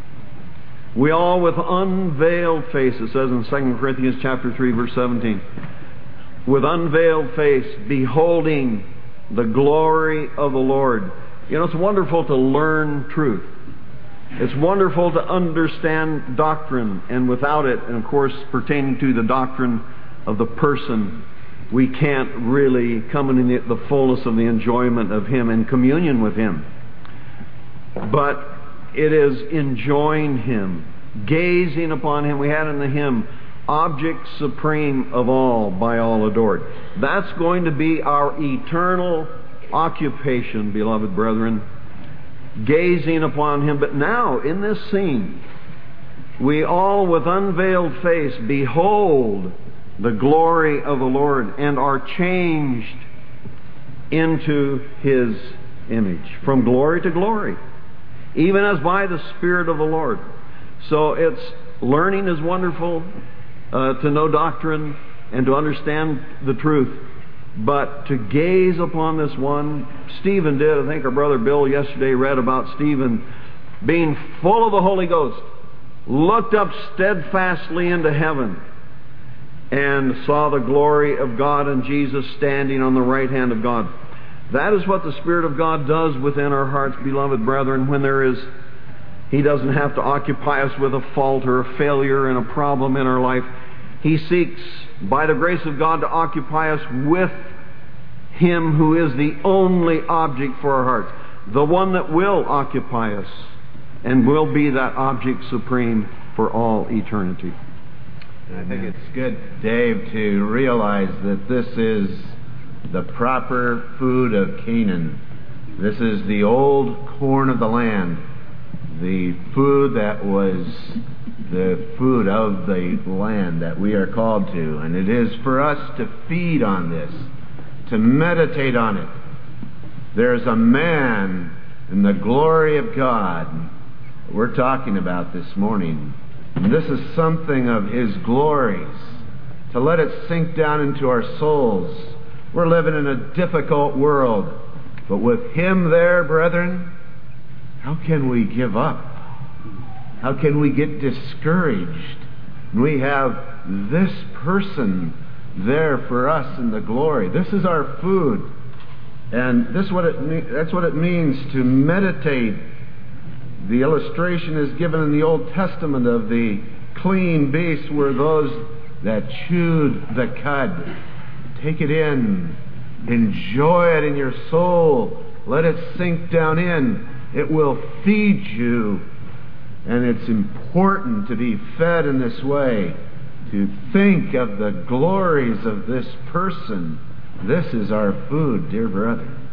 We all with unveiled face, it says in 2 Corinthians chapter 3, verse 17, with unveiled face, beholding the glory of the Lord. You know, it's wonderful to learn truth. It's wonderful to understand doctrine, and without it, and of course pertaining to the doctrine of the person, we can't really come into the fullness of the enjoyment of Him and communion with Him. But it is enjoying Him, gazing upon Him. We had in the hymn, object supreme of all, by all adored. That's going to be our eternal occupation, beloved brethren, gazing upon Him. But now, in this scene, we all with unveiled face behold the glory of the Lord and are changed into His image, from glory to glory, even as by the Spirit of the Lord. So it's learning is wonderful, to know doctrine and to understand the truth, but to gaze upon this one. Stephen did. I think our brother Bill yesterday read about Stephen being full of the Holy Ghost, looked up steadfastly into heaven and saw the glory of God and Jesus standing on the right hand of God. That is what the Spirit of God does within our hearts, beloved brethren, when there is... He doesn't have to occupy us with a fault or a failure and a problem in our life. He seeks, by the grace of God, to occupy us with Him who is the only object for our hearts, the one that will occupy us and will be that object supreme for all eternity. And I think it's good, Dave, to realize that this is the proper food of Canaan. This is the old corn of the land, the food that was the food of the land that we are called to. And it is for us to feed on this, to meditate on it. There's a man in the glory of God we're talking about this morning. And this is something of His glories, to let it sink down into our souls. We're living in a difficult world, but with Him there, brethren, how can we give up? How can we get discouraged? We have this person there for us in the glory. This is our food. And that's what it means to meditate. The illustration is given in the Old Testament of the clean beasts were those that chewed the cud. Take it in. Enjoy it in your soul. Let it sink down in. It will feed you. And it's important to be fed in this way, to think of the glories of this person. This is our food, dear brethren.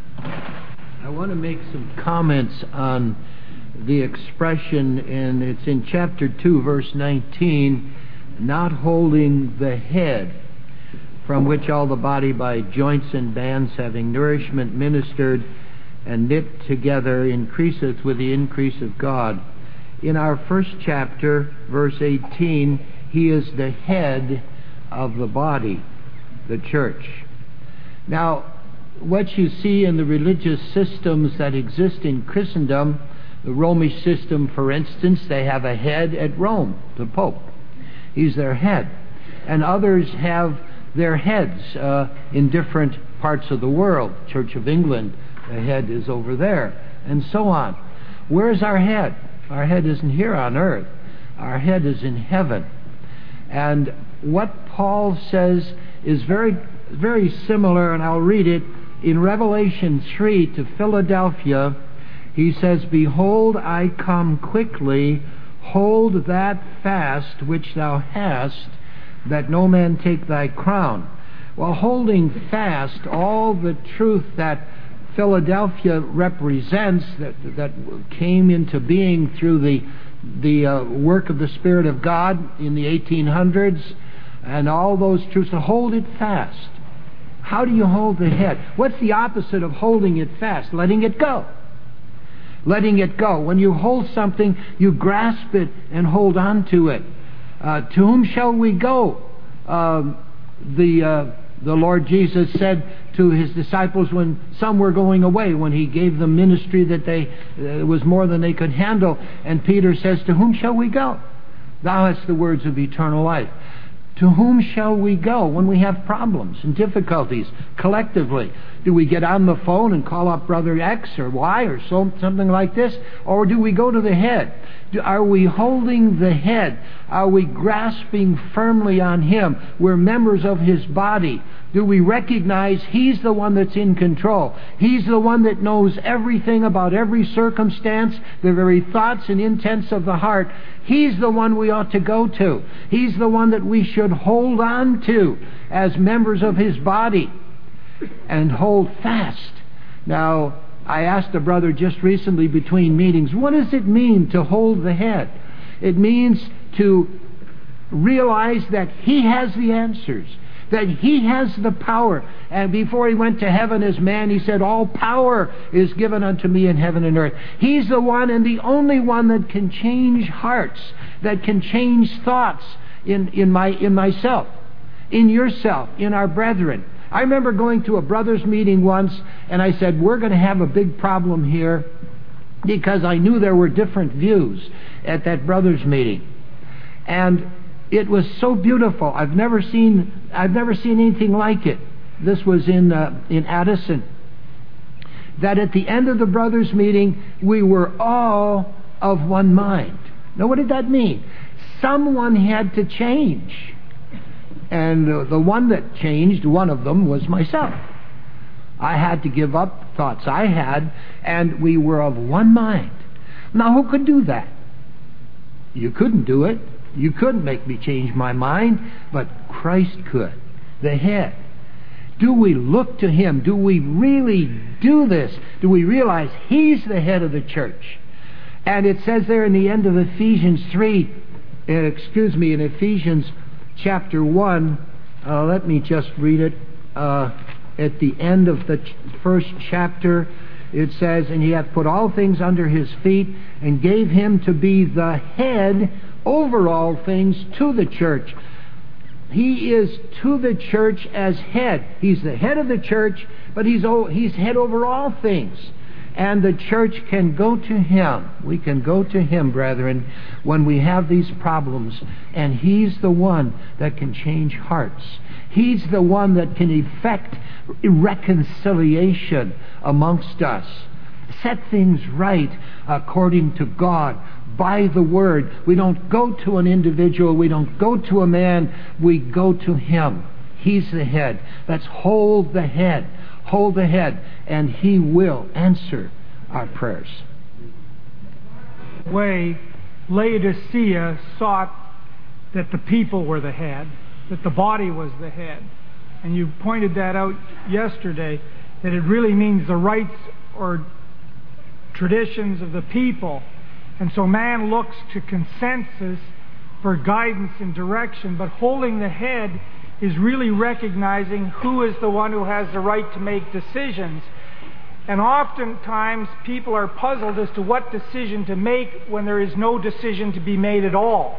I want to make some comments on the expression, and it's in chapter 2, verse 19, not holding the head, from which all the body by joints and bands having nourishment ministered and knit together increaseth with the increase of God. In our first chapter, verse 18, He is the head of the body, the church. Now, what you see in the religious systems that exist in Christendom, the Romish system, for instance, they have a head at Rome, the Pope. He's their head. And others have their heads in different parts of the world. Church of England, the head is over there, and so on. Where's our head? Our head isn't here on earth. Our head is in heaven. And what Paul says is very, very similar, and I'll read it. In Revelation 3 to Philadelphia, he says, Behold, I come quickly, hold that fast which thou hast, that no man take thy crown. Well, holding fast all the truth that Philadelphia represents, that came into being through the work of the Spirit of God in the 1800s, and all those truths, to hold it fast. How do you hold the head? What's the opposite of holding it fast? Letting it go. Letting it go. When you hold something, you grasp it and hold on to it. To whom shall we go? The Lord Jesus said to His disciples when some were going away, when He gave them ministry that was more than they could handle, and Peter says, To whom shall we go? Thou hast the words of eternal life. To whom shall we go when we have problems and difficulties collectively? Do we get on the phone and call up Brother X or Y or something like this? Or do we go to the head? Are we holding the head? Are we grasping firmly on Him? We're members of His body. Do we recognize He's the one that's in control? He's the one that knows everything about every circumstance, the very thoughts and intents of the heart. He's the one we ought to go to. He's the one that we should hold on to as members of His body and hold fast. Now, I asked a brother just recently between meetings, what does it mean to hold the head? It means to realize that He has the answers, that He has the power. And before He went to heaven as man, He said, All power is given unto me in heaven and earth. He's the one and the only one that can change hearts, that can change thoughts in myself, in yourself, in our brethren. I remember going to a brothers' meeting once, and I said, we're going to have a big problem here, because I knew there were different views at that brothers' meeting. And it was so beautiful. I've never seen anything like it. This was in Addison. That at the end of the brothers' meeting, we were all of one mind. Now, what did that mean? Someone had to change. And the one that changed, one of them, was myself. I had to give up thoughts I had, and we were of one mind. Now, who could do that? You couldn't do it. You couldn't make me change my mind, but Christ could, the head. Do we look to Him? Do we really do this? Do we realize He's the head of the church? And it says there in the end of Ephesians 3, in Ephesians chapter 1, let me just read it. At the end of the first chapter, it says, "And He hath put all things under His feet, and gave Him to be the head over all things to the church." He is to the church as head. He's the head of the church, but He's head over all things. And the church can go to Him. We can go to Him, brethren, when we have these problems. And He's the one that can change hearts. He's the one that can effect reconciliation amongst us. Set things right according to God, by the Word. We don't go to an individual. We don't go to a man. We go to Him. He's the head. Let's hold the head. Hold the head, and He will answer our prayers. Way, Laodicea sought that the people were the head, that the body was the head. And you pointed that out yesterday, that it really means the rights or traditions of the people. And so man looks to consensus for guidance and direction, but holding the head is really recognizing who is the one who has the right to make decisions. And oftentimes people are puzzled as to what decision to make when there is no decision to be made at all.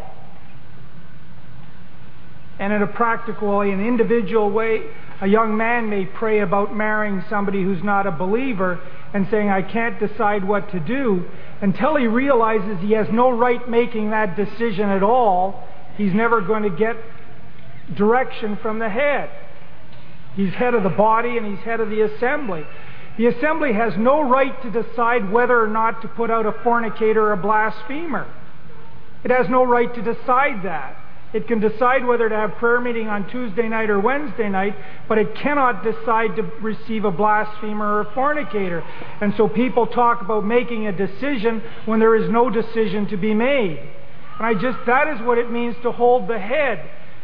And in a practical way, an individual way, a young man may pray about marrying somebody who's not a believer and saying, "I can't decide what to do," until he realizes he has no right making that decision at all. He's never going to get direction from the head. He's head of the body and he's head of the assembly. The assembly has no right to decide whether or not to put out a fornicator or a blasphemer. It has no right to decide that. It can decide whether to have prayer meeting on Tuesday night or Wednesday night, but it cannot decide to receive a blasphemer or a fornicator. And so people talk about making a decision when there is no decision to be made. And that is what it means to hold the head.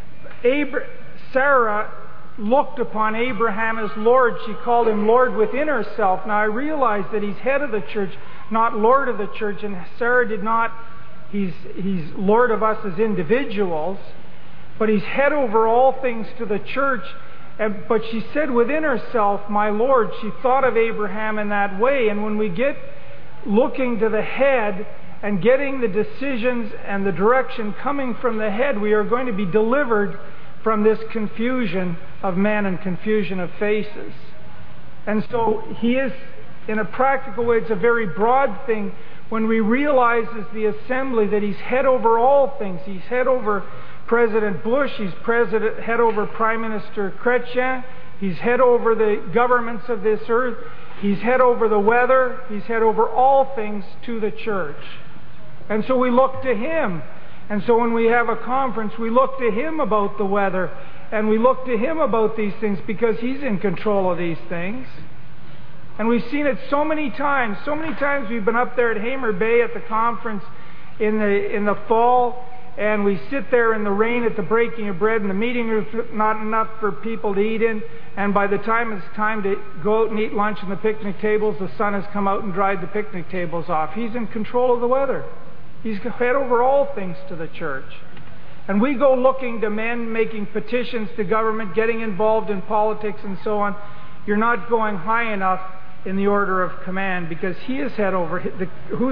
Sarah looked upon Abraham as Lord. She called him Lord within herself. Now I realize that he's head of the church, not Lord of the church, and Sarah did not. He's Lord of us as individuals, but He's head over all things to the church. But she said within herself, "My Lord." She thought of Abraham in that way. And when we get looking to the head and getting the decisions and the direction coming from the head, we are going to be delivered from this confusion of men and confusion of faces. And so He is, in a practical way, it's a very broad thing. When we realize as the assembly that He's head over all things, He's head over President Bush, He's head over Prime Minister Chrétien, He's head over the governments of this earth, He's head over the weather, He's head over all things to the church. And so we look to Him. And so when we have a conference, we look to Him about the weather, and we look to Him about these things because He's in control of these things. And we've seen it so many times. So many times we've been up there at Hamer Bay at the conference in the fall, and we sit there in the rain at the breaking of bread, and the meeting room's not enough for people to eat in. And by the time it's time to go out and eat lunch on the picnic tables, the sun has come out and dried the picnic tables off. He's in control of the weather. He's head over all things to the church. And we go looking to men, making petitions to government, getting involved in politics and so on. You're not going high enough in the order of command, because He is head over. Whose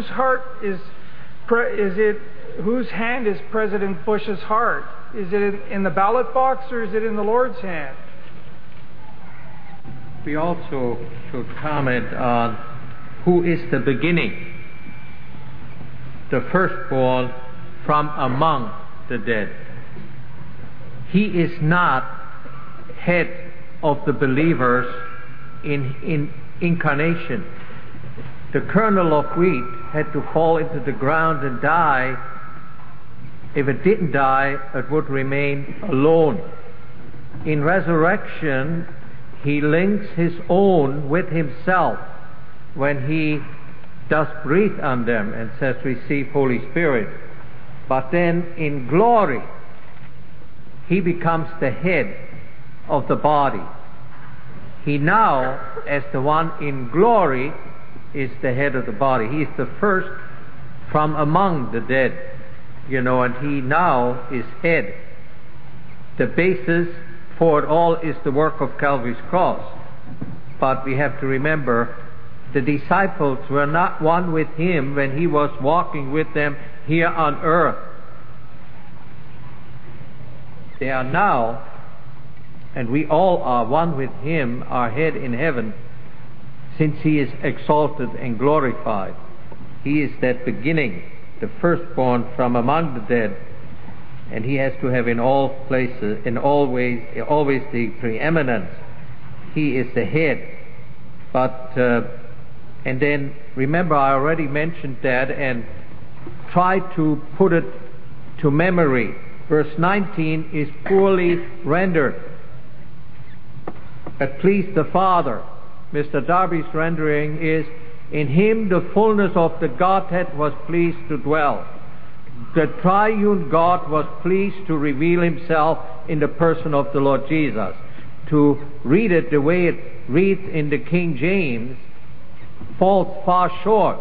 hand is President Bush's heart? Is it in the ballot box, or is it in the Lord's hand? We also should comment on who is the beginning, the firstborn from among the dead. He is not head of the believers in incarnation. The kernel of wheat had to fall into the ground and die. If it didn't die, it would remain alone. In resurrection, He links His own with Himself when He does breathe on them and says, "Receive Holy Spirit." But then in glory, He becomes the head of the body. he now, as the one in glory, is the head of the body. He is the first from among the dead, and he now is head. The basis for it all is the work of Calvary's cross. But we have to remember, the disciples were not one with him when he was walking with them here on earth. They are now, and we all are one with him, our head in heaven, since he is exalted and glorified. He is that beginning, the firstborn from among the dead, and he has to have in all places, in all ways, always the preeminence. He is the head. But and then remember, I already mentioned that, and try to put it to memory. Verse 19 is poorly rendered. But please the Father. Mr. Darby's rendering is, in him the fullness of the Godhead was pleased to dwell. The triune God was pleased to reveal himself in the person of the Lord Jesus. To read it the way it reads in the King James falls far short.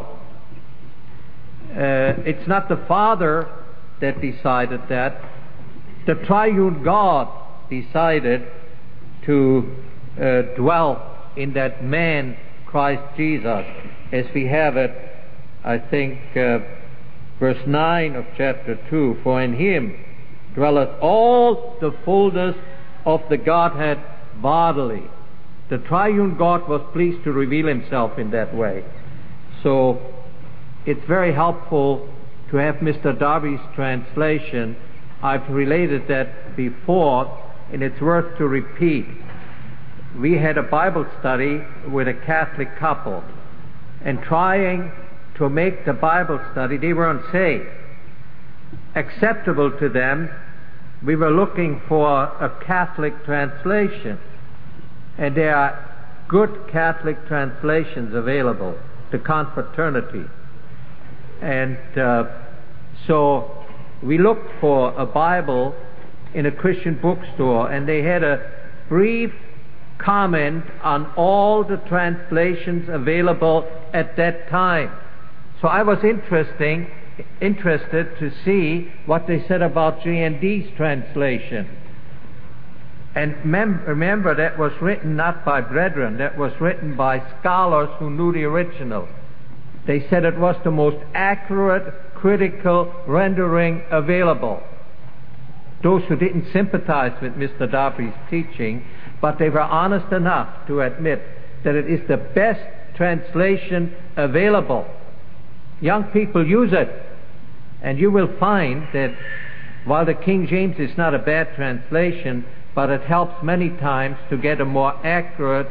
It's not the Father that decided that. The triune God decided to dwell in that man, Christ Jesus, as we have it, I think, verse 9 of chapter 2, for in him dwelleth all the fullness of the Godhead bodily. The triune God was pleased to reveal himself in that way. So it's very helpful to have Mr. Darby's translation. I've related that before, and it's worth to repeat. We had a Bible study with a Catholic couple, and trying to make the Bible study, they weren't saved, acceptable to them, we were looking for a Catholic translation. And there are good Catholic translations available, the Confraternity. And so we looked for a Bible in a Christian bookstore, and they had a brief comment on all the translations available at that time. So I was interested to see what they said about G&D's translation. And remember, that was written not by brethren, that was written by scholars who knew the original. They said it was the most accurate, critical rendering available. Those who didn't sympathize with Mr. Darby's teaching, but they were honest enough to admit that it is the best translation available. Young people use it, and you will find that while the King James is not a bad translation, but it helps many times to get a more accurate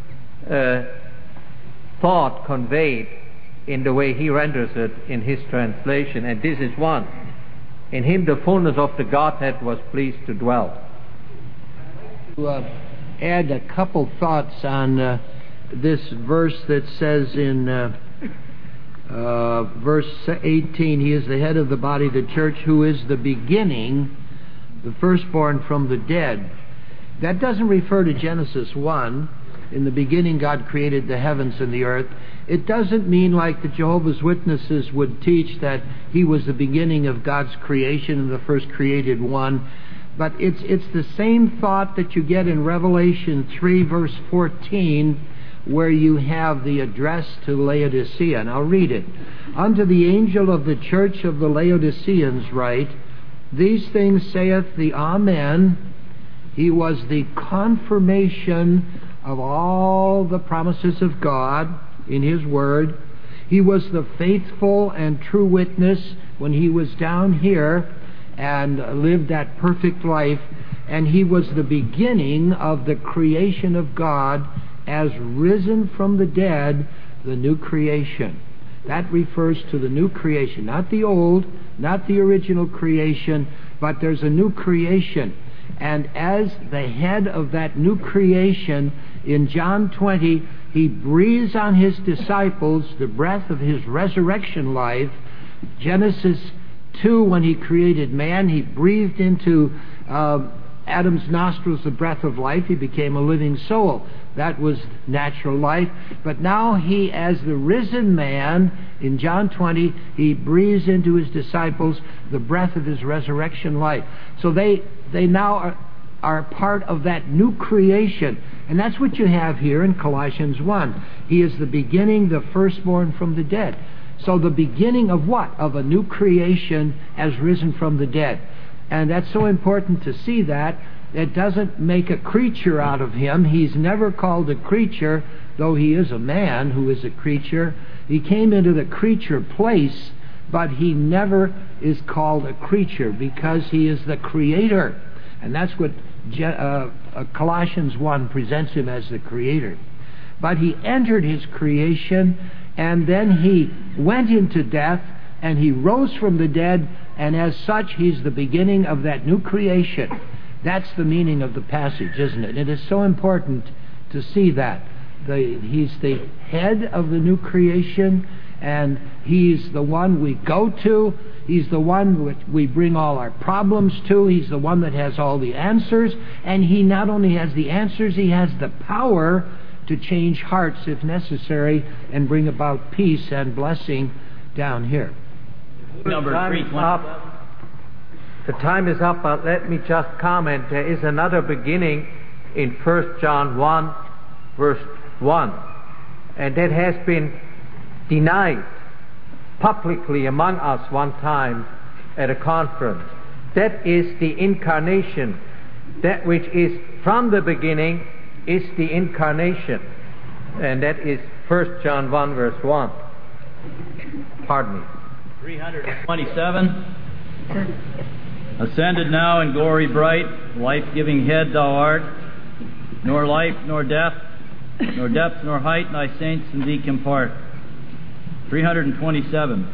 thought conveyed in the way he renders it in his translation, and this is one. In him the fullness of the Godhead was pleased to dwell. To add a couple thoughts on this verse that says in verse 18, he is the head of the body, the church, who is the beginning, the firstborn from the dead. That doesn't refer to Genesis 1. In the beginning God created the heavens and the earth. It doesn't mean like the Jehovah's Witnesses would teach that he was the beginning of God's creation and the first created one. But it's the same thought that you get in Revelation 3 verse 14, where you have the address to Laodicea. And I'll read it. Unto the angel of the church of the Laodiceans write, these things saith the Amen. He was the confirmation of all the promises of God in His Word. He was the faithful and true witness when He was down here and lived that perfect life. And He was the beginning of the creation of God as risen from the dead, the new creation. That refers to the new creation, not the old, not the original creation, but there's a new creation. And as the head of that new creation, in John 20, He breathes on His disciples the breath of His resurrection life. Genesis 2, when He created man, He breathed into Adam's nostrils the breath of life. He became a living soul. That was natural life. But now he, as the risen man, in John 20, he breathes into his disciples the breath of his resurrection life. So they now are part of that new creation. And that's what you have here in Colossians 1. He is the beginning, the firstborn from the dead. So the beginning of what? Of a new creation as risen from the dead. And that's so important to see that. It doesn't make a creature out of him. He's never called a creature, though he is a man who is a creature. He came into the creature place, but he never is called a creature because he is the creator. And that's what Colossians 1 presents him as, the creator. But he entered his creation, and then he went into death, and he rose from the dead, and as such he's the beginning of that new creation. That's the meaning of the passage, isn't it? It is so important to see that. He's the head of the new creation, and he's the one we go to. He's the one which we bring all our problems to. He's the one that has all the answers, and he not only has the answers, he has the power to change hearts if necessary and bring about peace and blessing down here. Number 327. The time is up, but let me just comment. There is another beginning in 1 John 1, verse 1. And that has been denied publicly among us one time at a conference. That is the incarnation. That which is from the beginning is the incarnation. And that is 1 John 1, verse 1. Pardon me. 327. Ascended now in glory bright, life-giving head thou art, nor life nor death, nor depth nor height thy saints in thee can part. 327.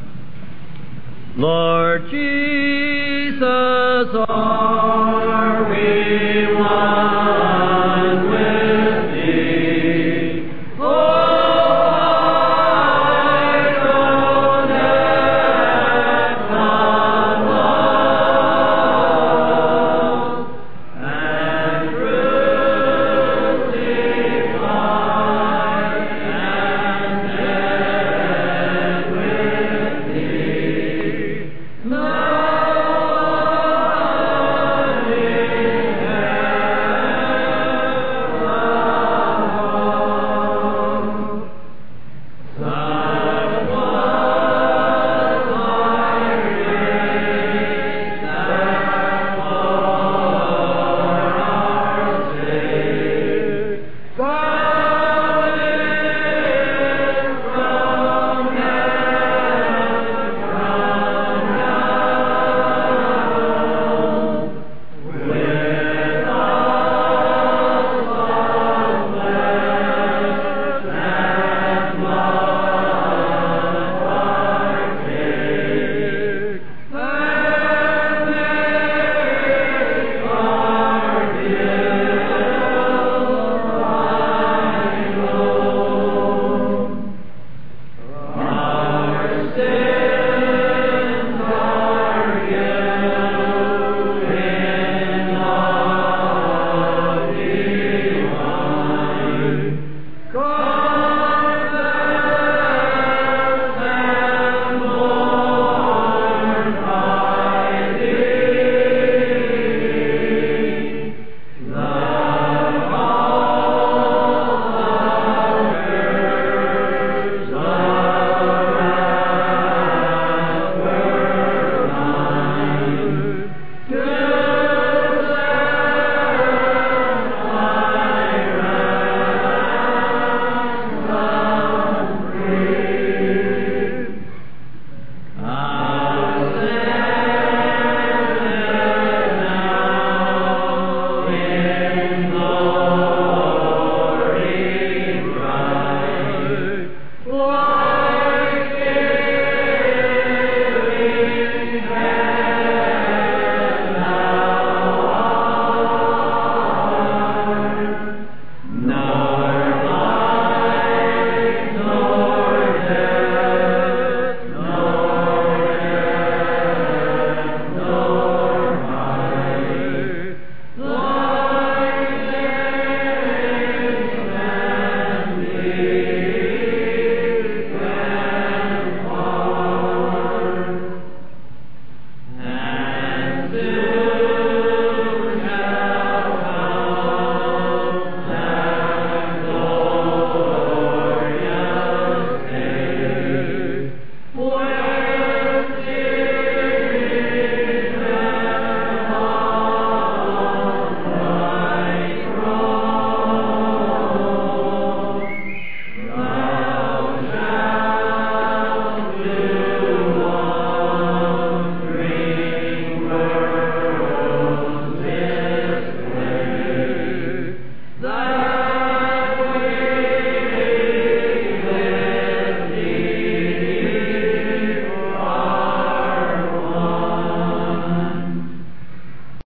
Lord Jesus, are we one?